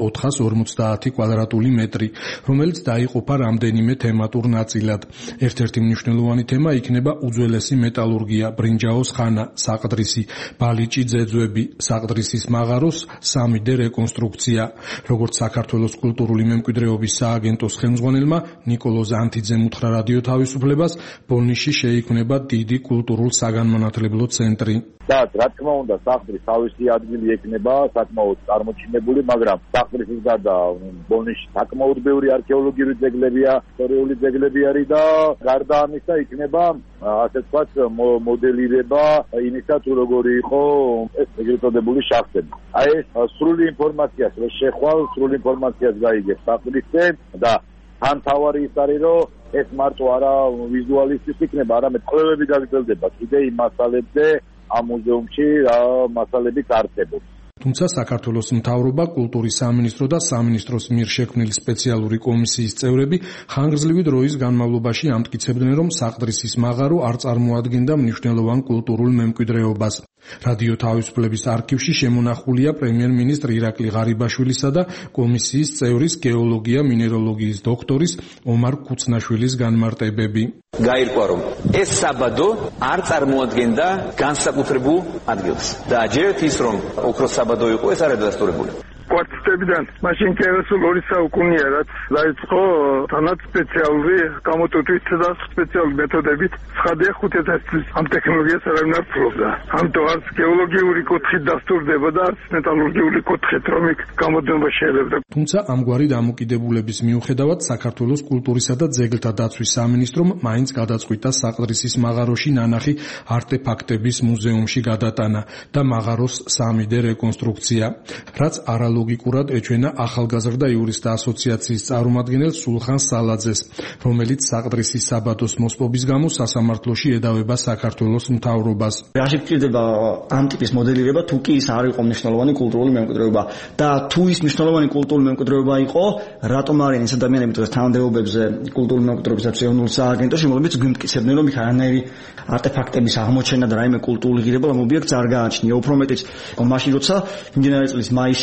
450 კვადრატული მეტრი, რომელიც დაიყოფა რამდენიმე თემატურ ნაწილად. ერთ-ერთი მნიშვნელოვანი თემა იქნება უძველესი მეტალურგია, ბრინჯაოს ხანა, საყდრისი, ბალიჭი ძეძვები, საყდრისის მაღაროს 3D რეკონსტრუქცია. როგორც საქართველოს კულტურული მემკვიდრეობის სააგენტოს ხელმძღვანელმა ნიკოლოზ ანთიძემ უთხრა რადიო თავისუფლებას, ბოლნისში შეიქმნება დიდი კულტურულ საგანმანათლებლო ცენტრი. და რა თქმა უნდა, საყდრის თავისი ადგილი ექნება საკმაოდ წარმოჩინებული, მაგრამ საყდრისის გარდა ბოლნისში საკმაოდ ბევრი არქეოლოგიური ძეგლებია, ისტორიული ძეგლები არის და გარდა ამისა იქნება ასე ვთქვათ მოდელირება იმისა, თუ როგორი იყო ეს ეგრეთ წოდებული შახტები. აი ეს სრული ინფორმაციას რო შეხვალ, სრული ინფორმაციას გაიგებს საყდრისთან და თან თავარი ის არის, რომ ეს მარტო არა ვიზუალისტის იქნება, არამედ კვლევები გაგრძელდება კიდე იმ მასალებზე ამ მუზეუმში რა მასალები არსებობს. თუმცა საქართველოს მთავრობა, კულტურის სამინისტრო და სამინისტროს მიერ შექმნილი სპეციალური კომისიის წევრები ხანგრძლივი დროის განმავლობაში ამტკიცებდნენ, რომ საყდრისის მაღარო არ წარმოადგენდა მნიშვნელოვან კულტურულ მემკვიდრეობას. რადიო თავისუფლების არქივში შემონახულია პრემიერ-მინისტრ ირაკლი ღარიბაშვილისა და კომისიის წევრის გეოლოგია მინეროლოგიის დოქტორის ომარ ქუცნაშვილის განმარტებები. გაირკვა, რომ ეს საბადო არ წარმოადგენდა განსაკუთრებულ ადგილს და ჯერთ ის, რომ ოქროს საბადო იყო, ეს არ დადასტურებული. კვარციტებიდან მაშინ კერესულ 2 საუკუნეა, რაც დაიწყო თანაც სპეციალური გამოტვირთვით და სპეციალური მეთოდებით. ცხადია 5000 წლის ამ ტექნოლოგიას არავინ არ ფლობდა. ამიტომ არც გეოლოგიური კუთხით დასტურდება და არც მეტალურგიული კუთხით, რომ იქ გამოდნობა შეიძლება. თუმცა ამგვარი დამოკიდებულების მიუხედავად საქართველოს კულტურისა და ძეგლთა დაცვის სამინისტრომ მაინც გადაწყვიტა საყდრისის მაღაროში ნანახი არტეფაქტების მუზეუმში გადატანა და მაღაროს 3D რეკონსტრუქცია, რაც არალოგიკურად ეჩვენა ახალგაზრდა იურისტთა ასოციაციის წარმომადგენელ სულხან სალაძეს, რომელიც საყდრისის საბადოს მოსპობის გამო სასამართლოში ედავება საქართველოს მთავრობას. რაში გვჭირდება ამ ტიპის მოდელირება, თუ კი ის არ იყო მნიშვნელოვანი კულტურული მემკვიდრეობა და თუ ის მნიშვნელოვანი კულტურული მემკვიდრეობა იყო, რატომ არიან ეს ადამიანები დღეს თანამდებობებზე კულტურული მემკვიდრეობის ეროვნულ სააგენტოში, რომლებიც გვიმტკიცებდნენ, რომ იქ არანაირი არტეფაქტების აღმოჩენა და რაიმე კულტურული ღირებულება ობიექტს არ გააჩნია. უფრო მეტიც, მაშინ როცა მიმდინარე წლის მაისში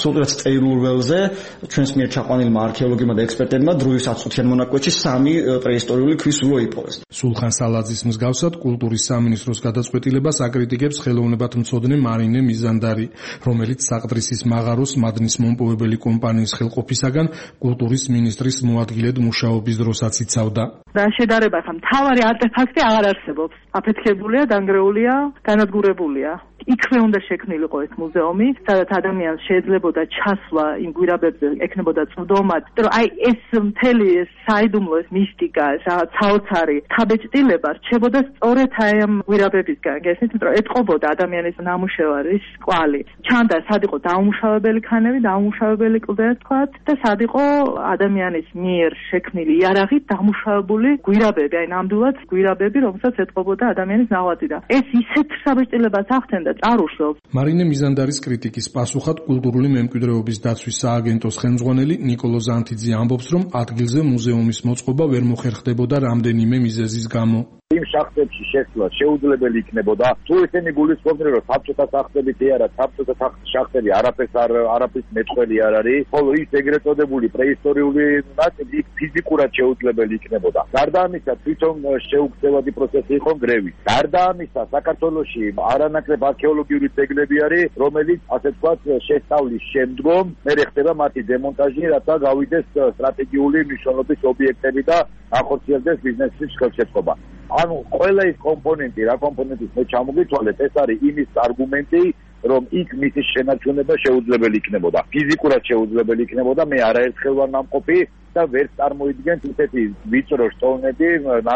აბსოლუტურად წერილურ ველზე ჩვენს მიერ ჩაყვანილმა არქეოლოგებმა და ექსპერტებმა დროის აწუთიან მონაკვეთში 3 პრეისტორიული ქვის ულო იპოვეს. სულხან სალაძის მსგავსად კულტურის სამინისტროს გადაწყვეტილებას აკრიტიკებს ხელოვნებათმცოდნე მარინე მიზანდარი, რომელიც საყდრისის მაღაროს მადნის მომპოვებელი კომპანიის ხელყოფისაგან კულტურის მინისტრის მოადგილედ მუშაობის დროსაც იცავდა. და შედარებასთან მთავარი არტეფაქტი აღარ არსებობს. აფეთქებულია, დანგრეულია, განადგურებულია. იქვე უნდა შექმნილიყო ეს მუზეუმი, სადაც ადამიანს შეეძლებოდა ჩასვლა იმ გვირაბებზე, ექნებოდა წვდომად. რომ აი ეს მთელი ეს საიდუმლო ეს მისტიკა, ეს რაღაც საოცარი თაბეჭდილება რჩებოდა სწორედ აი ამ გვირაბებისგან. გესმით, რომ ეტყობოდა ადამიანის ნამუშევარის კვალი. ჩანდა სად იყო დაუმუშავებელი ქანები, დაუმუშავებელი კლდე თქვათ და სად იყო ადამიანის მიერ შექმნილი იარაღით დამუშავებული გვირაბები, აი ნამდვილად გვირაბები, რომელსაც ეტყობოდა ადამიანის ნაღვაწი და ეს ისეთ საბეჭდილებას ახდენდა წარუშლობს. მარინე მიზანდარის კრიტიკის პასუხად კულტურული მემკვიდრეობის დაცვის სააგენტოს ხელმძღვანელი ნიკოლო ზანთიძე ამბობს, რომ ადგილზე მუზეუმის მოწყობა ვერ მოხერხდებოდა რამდენიმე მიზეზის გამო. იმ შახტებში შესვლა შეუძლებელი იქნებოდა. თუ ესენი გულისხმობდნენ, რომ საბჭოთა სახსრებით არა, საბჭოთა შახტები არაფრის მეწყვლელი არ არის, ხოლო ის ეგრეთ წოდებული პრეისტორიული ნაწილი ფიზიკურად შეუძლებელი იქნებოდა. გარდა ამისა, თვითონ შეუგზავადი პროცესი იყო გრევის. გარდა ამისა, საქართველოში არანაკლებ არქეოლოგიური ძეგლები არის, რომელიც ასე ვთქვათ, შესწავლის შემდგომ მერე ხდება მათი დემონტაჟი, რათა გავიდეს სტრატეგიული მნიშვნელობის ობიექტები და ახორციელდეს ბიზნესის ხელშეწყობა. ანუ ყველა ის კომპონენტი, რა კომპონენტის მე ჩამოგითვალეთ, ეს არის იმის არგუმენტი, რომ იქ მისი შენარჩუნება შეუძლებელი იქნებოდა. ფიზიკურად შეუძლებელი იქნებოდა, მე არაერთხელ ვარ ნამყოფი და ვერ წარმოიდგენთ ისეთი ვიწრო სტოლნები,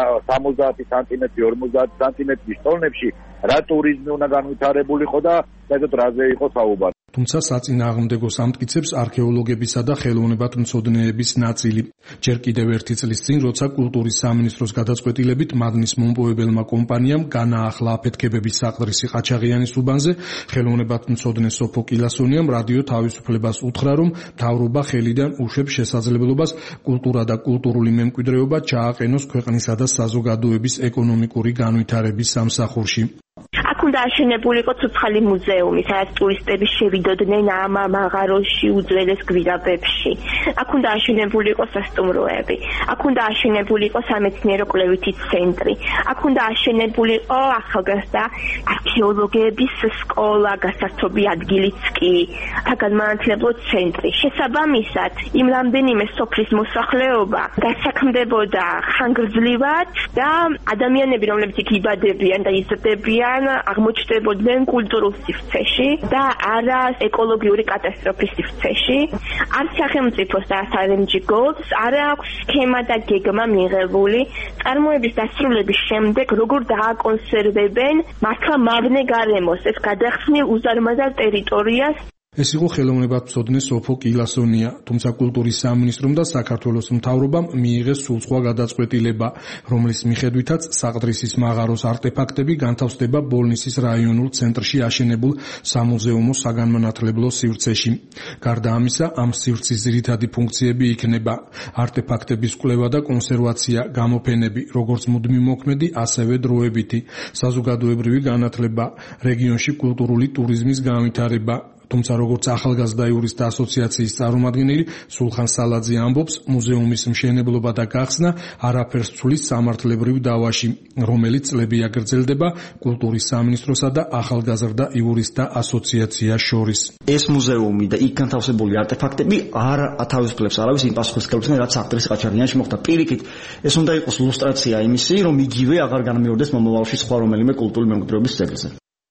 70 სანტიმეტრი, 50 სანტიმეტრის სტოლნებში, რა ტურიზმი უნდა განვითარებულიყო და საერთოდ რაზე იყო საუბარი. თუმცა საწინააღმდეგოს ამტკიცებს არქეოლოგებისა და ხელოვნებათმცოდნეების ნაწილი. ჯერ კიდევ ერთი წლის წინ, როცა კულტურის სამინისტროს გადაწყვეტილებით მადნის მომპოვებელმა კომპანიამ განაახლა აფეთქებების საყდრისი ყაჩაღიანის უბანზე, ხელოვნებათმცოდნე სოფო კილასონიამ რადიო თავისუფლებას უთხრა, რომ მთავრობა ხელიდან უშვებს შესაძლებლობას კულტურა და კულტურული მემკვიდრეობა ჩააყენოს ქვეყნისა და საზოგადოების ეკონომიკური განვითარების სამსახურში. აქ უნდა აშენებულიყო ცოცხალი მუზეუმი, სადაც ტურისტები შევიდოდნენ ამ მაღაროში უძველეს გვირაბებში. აქ უნდა აშენებულიყო სასტუმროები. აქ უნდა აშენებულიყო სამეცნიერო კვლევითი ცენტრი. აქ უნდა აშენებულიყო ახალგაზრდა არქეოლოგების სკოლა, გასართობი ადგილიც კი, საგანმანათლებლო ცენტრი. შესაბამისად, იმ რამდენიმე სოფლის მოსახლეობა დასაქმდებოდა ხანგრძლივად და ადამიანები, რომლებიც იქ იბადებიან და იზრდებიან, აღმოჩნდებოდნენ კულტურულ სივრცეში და არა ეკოლოგიური კატასტროფის სივრცეში. არ სახელმწიფოს და RNG-ს არ აქვს სქემა და გეგმა მიღებული წარმოების დასრულების შემდეგ როგორ დააკონსერვებენ მართლა მავნე გარემოს ეს გადახსნილ უზარმაზარ ტერიტორიას. ეს იყო ხელოვნებათმცოდნე სოფო კილასონია, თუმცა კულტურის სამინისტრომ და საქართველოს მთავრობამ მიიღეს სულ სხვა გადაწყვეტილება, რომლის მიხედვითაც საყდრისის მაღაროს არტეფაქტები განთავსდება ბოლნისის რაიონულ ცენტრში აშენებულ სამუზეუმო საგანმანათლებლო სივრცეში. გარდა ამისა, ამ სივრცის ძირითადი ფუნქციები იქნება არტეფაქტების კვლევა და კონსერვაცია, გამოფენები, როგორც მუდმივ მოქმედი, ასევე დროებითი, საზოგადოებრივი განათლება, რეგიონში კულტურული ტურიზმის განვითარება. თუმცა როგორც ახალგაზრდა იურისტთა ასოციაციის წარმომადგენელი სულხან სალაძე ამბობს, მუზეუმის მშენებლობა და გახსნა არაფერს ცვლის სამართლებრივ დავაში, რომელიც წლებია გრძელდება კულტურის სამინისტროსა და ახალგაზრდა იურისტთა ასოციაციას შორის. ეს მუზეუმი და იქ განთავსებული არტეფაქტები არ ათავისუფლებს არავის იმ პასუხისმგებლობისგან, რაც საყდრის ყაჩაღიანში მოხდა. პირიქით, ეს უნდა იყოს ილუსტრაცია იმისი, რომ იგივე აღარ განმეორდეს მომავალში სხვა რომელიმე კულტურული მემკვიდრეობის ძეგლზე.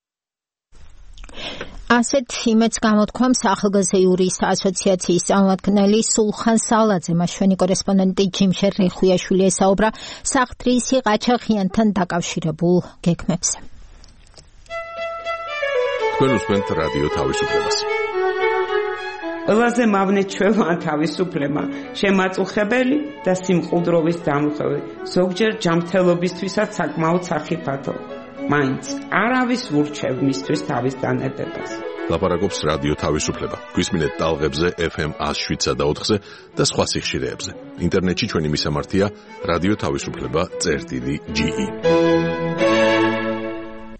ასეთ იმედს გამოთქვამს ახალგაზრდა იურისტთა ასოციაციის წარმომადგენელი სულხან სალაძე. ჩვენი კორესპონდენტი ჯიმშერ რიხვიაშვილი ესაუბრა საყდრისი ყაჩაღიანთან დაკავშირებულ გეგმებზე. თქვენ უსმენთ რადიო თავისუფლებას. ყველაზე მავნეჩვევა თავისუფლება, შემაწუხებელი და სიმყუდროვის დამხევი, ზოგჯერ ჯანმრთელობისთვისაც საკმაოდ სახიფათო. მაინც არავის ურჩევ მისთვის თავის დანებებას. ლაპარაკობს რადიო თავისუფლება. გვისმინეთ ტალღებზე FM 107 და 4-ზე და სხვა სიხშირეებზე. ინტერნეტში ჩვენი მისამართია რადიო თავისუფლება.ge.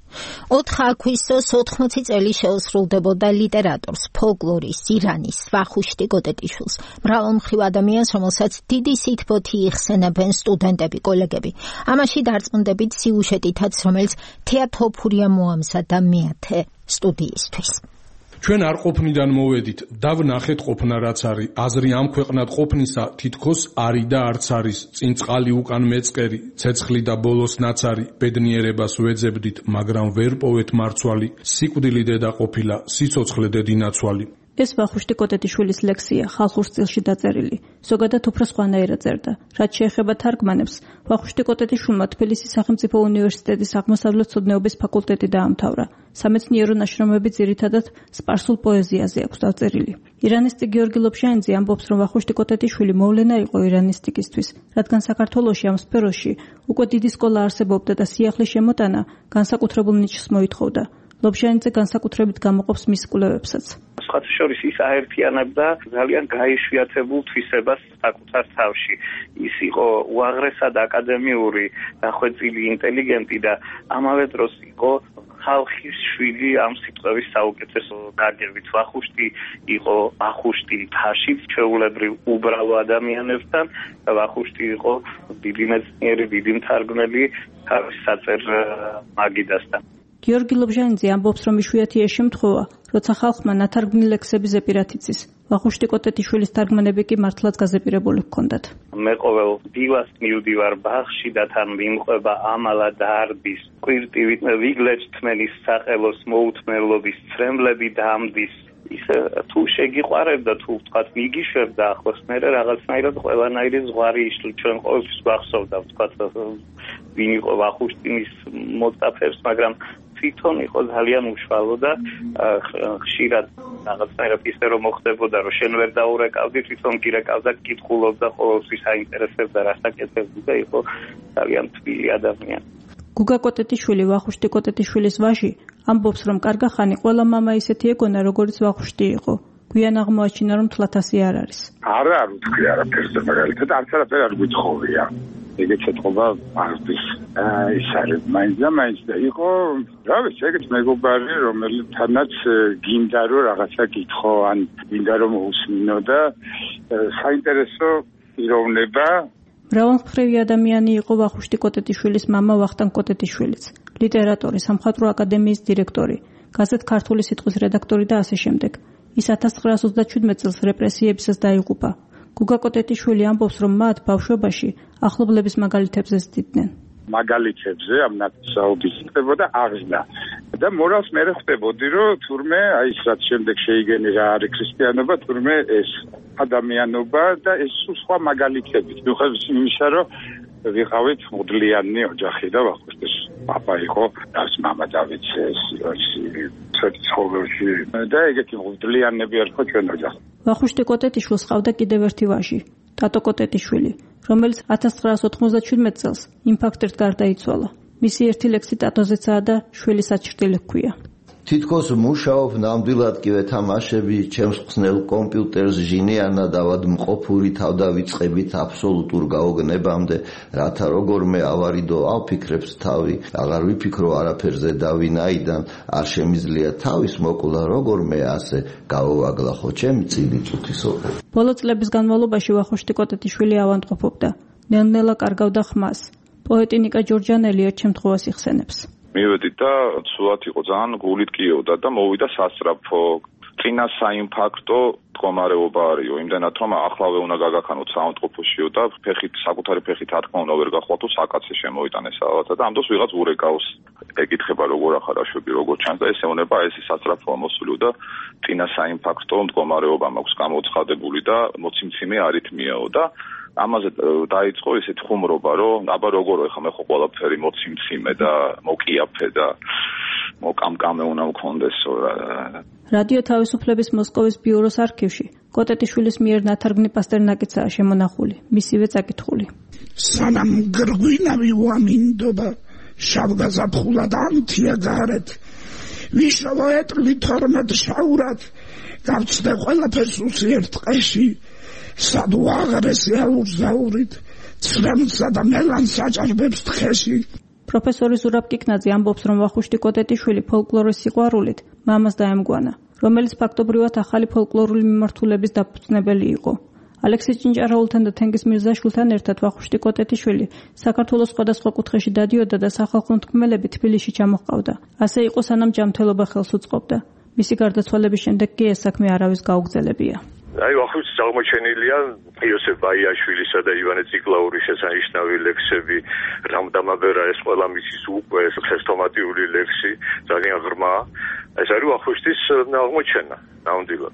4 აგვისტოს 80 წელი შეუსრულდებოდა ლიტერატურს, ფოლკლორის, ირანის, ვახუშტი კოტეტიშვილს, მრავალმხრივ ადამიანს, რომელსაც დიდი სითბოთი იხსენებენ სტუდენტები, კოლეგები. ამაში დარწმუნდებით სიუჟეტითაც, რომელიც თეატოფურია მოამზადა მეათე სტუდიისთვის. ჩვენ არ ყოფნიდან მოვედით და ვნახეთ ყოფნა რაც არის. აზრი ამ ქვეყნად ყოფნისა თითქოს არის და არც არის. წინ წყალი უკან მეწყერი, ცეცხლი და ბოლოს ნაცარი. ბედნიერებას ვეძებდით, მაგრამ ვერ პოვეთ მარცვალი. სიკვდილი დედა ყოფილა, სიცოცხლე დედინაცვალი. ეს ვახუშტი კოტეტიშვილის ლექსია, ხალხურ სტილში დაწერილი. ზოგადად უფრო სხვანაირად წერდა. რაც შეეხება თარგმანებს, ვახუშტი კოტეტიშვილმა თბილისის სახელმწიფო უნივერსიტეტის აღმოსავლეთმცოდნეობის ფაკულტეტი დაამთავრა. სამეცნიერო ნაშრომები ძირითადად სპარსულ პოეზიაზე აქვს დაწერილი. ირანისტი გიორგი ლობჟანიძე ამბობს, რომ ვახუშტი კოტეტიშვილი მოვლენა იყო ირანისტიკისთვის, რადგან საქართველოში ამ სფეროში უკვე დიდი სკოლა არსებობდა და სიახლის შემოტანა განსაკუთრებულ ნიშს მოითხოვდა. ლობჟანიძე განსაკუთრებით გამოყოფს მის კვლევებსაც. სხვათა შორის ის აერთიანებდა ძალიან გაიშვიათებულ თვისებას საკუთარ თავში. ის იყო უაღრესად აკადემიური, დახვეწილი ინტელიგენტი და ამავე დროს იყო ხალხის შვილი ამ სიტყვის საუკეთესო გაგებით. ვახუშტი იყო ვახუშტი თაშიც ჩვეულებრივ უბრალო ადამიანებთან და ვახუშტი იყო დიდი მეცნიერი, დიდი მთარგმნელი თავის საწერ მაგიდასთან. გიორგი ლობჟანიძე ამბობს, რომ იშვიათი ეს შემთხვევა, როცა ხალხმა ნათარგმნი ლექსები ზეპირად იცის. ვახუშტი კოტეტიშვილის თარგმანები კი მართლაც გაზეპირებული ჰქონდათ. მე ყოველ დილას მივდივარ ბაღში და თან მიმყვება ამალა დარდის, კვირტივით ვიგლეჭ თმელის საყელოს მოუთმევლობის ცრემლები დამდის. ის თუ შეგიყვარებდა, თუ ვთქვათ მიგიშვებდა ახლოს, მე რაღაცნაირად ყველანაირი ზღვარი იშლი ჩვენ ყოველთვის გვახსოვდა, ვთქვათ ვინ იყო ვახუშტინის მოწაფეებს, მაგრამ თვითონ იყო ძალიან უშუალო და ხშირად რაღაცნაირად ისე რომ მოხდებოდა, რომ შენ ვერ დაურეკავდი, თვითონ კი რეკავდა, კითხულობდა, ყოველთვის აინტერესებდა რასაკეთებდი და იყო ძალიან თბილი ადამიანი. გუგა კოტეტიშვილი, ვახუშტი კოტეტიშვილის ვაჟი, ამბობს, რომ კარგა ხანი ყველა მამა ისეთი ეგონა, როგორიც ვახუშტი იყო. გვიან აღმოაჩინა, რომ თლათ ასე არ არის. არა, არ ვთქვი არაფერს, მაგალითად არც არაფერი არ გვითხოვია. ეგეც ეთყობა არდის. ის არის მაინც და მაინც და იყო, რა ვიცი, ეგეც მეგობარი, რომელთანაც გინდა რომ რაღაცა გითხო, ან გინდა რომ უსმინო და საინტერესო პიროვნება. მრავალმხრივი ადამიანი იყო ვახუშტი კოტეტიშვილის მამა ვახტანგ კოტეტიშვილიც, ლიტერატორი, სამხატვრო აკადემიის დირექტორი, გაზეთ ქართული სიტყვის რედაქტორი და ასე შემდეგ. ის 1937 წელს რეპრესიებისას დაიღუპა. გუგა კოტეტიშვილი ამბობს, რომ მათ ბავშვობაში ახლობლების მაგალითებზე ზრდიდნენ. მაგალითებზე ამ ნაცნობის ხდებოდა აღზრდა და მორალს მე ხვდებოდი, რომ თურმე აი ის რაც შემდეგ შეიგენი რა არის ქრისტიანობა, თურმე ეს ადამიანობა და ეს სხვა მაგალითები. მიუხედავად იმისა, რომ ვიყავით მუდლიანი ოჯახი და ვახუშტის პაპა იყო, დას მამა დავიცეს, ცხოველში და ეგეთი მუდლიანები არ ხო ჩვენ ოჯახი. ვახუშტი კოტეტიშვილს ყავდა კიდევ ერთი ვაჟი, ტატო კოტეტიშვილი, რომელიც 1997 წელს ინფარქტით გარდაიცვალა. მისი ერთი ლექსი ტატოზეცაა და შვილის აჩრდილი ჰქვია. თითქოს მუშაობ ნამდვილად კივე თამაშები ჩემს ხსნელ კომპიუტერს ჟინიანა დავადმყოფური თავდავიწყებით აბსოლუტურ გაოგნებამდე, რათა როგორმე ავარიდო ავფიქრებს თავი, აღარ ვიფიქრო არაფერზე და ვინაიდან არ შემიძლია თავის მოკლა, როგორმე ასე გავოვაგლახო ჩემი წილი წუთისოფე. ბოლო წლების განმავლობაში ვახუშტი კოტეტიშვილი ავადმყოფობდა. ნელ-ნელა კარგავდა ხმას. პოეტი ნიკა ჯორჯანელი ერთ შემთხვევას იხსენებს. მივედით და ცუდად იყო, ძალიან გულით კიევდა და მოვიდა სასწრაფო. წინა საინფარქტო მდგომარეობა არისო, იმდენად რომ ახლავე უნდა გაგახანოთ საავადმყოფოშიო და ფეხით, საკუთარი ფეხით ათქმა უნდა ვერ გახვალთო, საკაცი შემოიტანეს ალბათ და ამ დროს ვიღაც ურეკავს. ეკითხება როგორ ახარაშვები, როგორ ჩანს და ესეუნება ეს სასწრაფოა მოსული და წინა საინფარქტო მდგომარეობა მაქვს გამოცხადებული და მოციმციმე არითმიაო და ამაზე დაიწყო ესეთ ხუმრობა, რომ აბა როგორ ეხა მე ხო ყველაფერი მოციმციმე და მოკიაფე და მოკამკამე უნდა მქონდესო. რადიო თავისუფლების მოსკოვის ბიუროს არქივში კოტეტიშვილის მიერ ნათარგმნი პასტერნაკიცაა შემონახული, მისივე წაკითხული. სანამ გრგვინავი უამინდობა შავგაზაფხულად ამთია გარეთ, ვიშავა ეტლი 12 შაურად, გავწდე ყველაფერს უსიერ ტყეში, სად უაღრესი აურზაურით, ცრემლსა და მელანს აჭარბებს ტყეში. პროფესორი ზურაბ კიკნაძე ამბობს, რომ ვახუშტი კოტეტიშვილი ფოლკლორის სიყვარულით მამას დაემგვანა, რომელიც ფაქტობრივად ახალი ფოლკლორული მიმართულების დაფუძნებელი იყო. ალექსი ჭინჭარაულთან და თენგიზ მირზაშვილთან ერთად ვახუშტი კოტეტიშვილი საქართველოს სხვადასხვა კუთხეში დადიოდა და სახალხო მთქმელები თბილისში ჩამოჰყავდა. ასე იყო სანამ ჯანმრთელობა ხელს უწყობდა. მისი გარდაცვალების შემდეგ კი ეს საქმე არავის გაუგრძელებია. აი ვახუშტის აღმოჩენილია იოსებ ბაიაშვილისა და ივანე ციკლაურის შესანიშნავი ლექსები, რამდამაბერა ეს ყველა მისის უკვე ხესტომატიური ლექსი, ძალიან ღრმა. ეს არის ვახუშტის აღმოჩენა, ნამდვილად.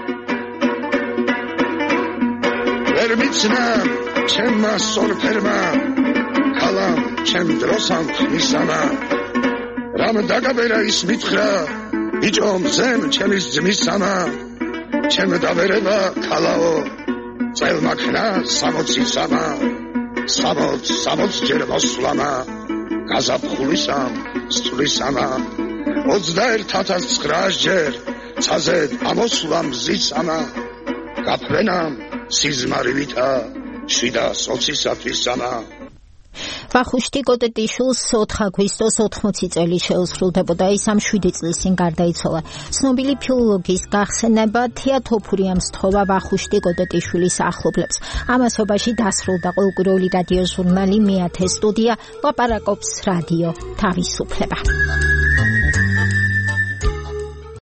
ვერ მიცნა ჩემმა სორფერმა კალამ ჩემ დროსამ ხმისამა რამ დაგაბერა ის მითხრა ბიჭო მზემ ჩემის ძმისამა ჩემ დაბერება კალაო წელმაქნა 60-ისამა 60 ჯერ მოსვლამა გაზაფხულისამ სწვლისამა 21900 ჯერ ცაზე ამოსვლა მზისამა გაფრენამ სიზმარივითა 720-ისათვისამა ვახუშტი კოტეტიშვილს 4 აგვისტოს 80 წელი შეუსრულდებოდა. ის ამ 7 წლის წინ გარდაიცვალა. ცნობილი ფილოლოგის გახსენება თეატოფურიამ სთხოვა ვახუშტი კოტეტიშვილის ახლობლებს. ამასობაში დასრულდა ყოველკვირეული რადიო ჟურნალი მე-10 სტუდია ლაპარაკობს რადიო თავისუფლება.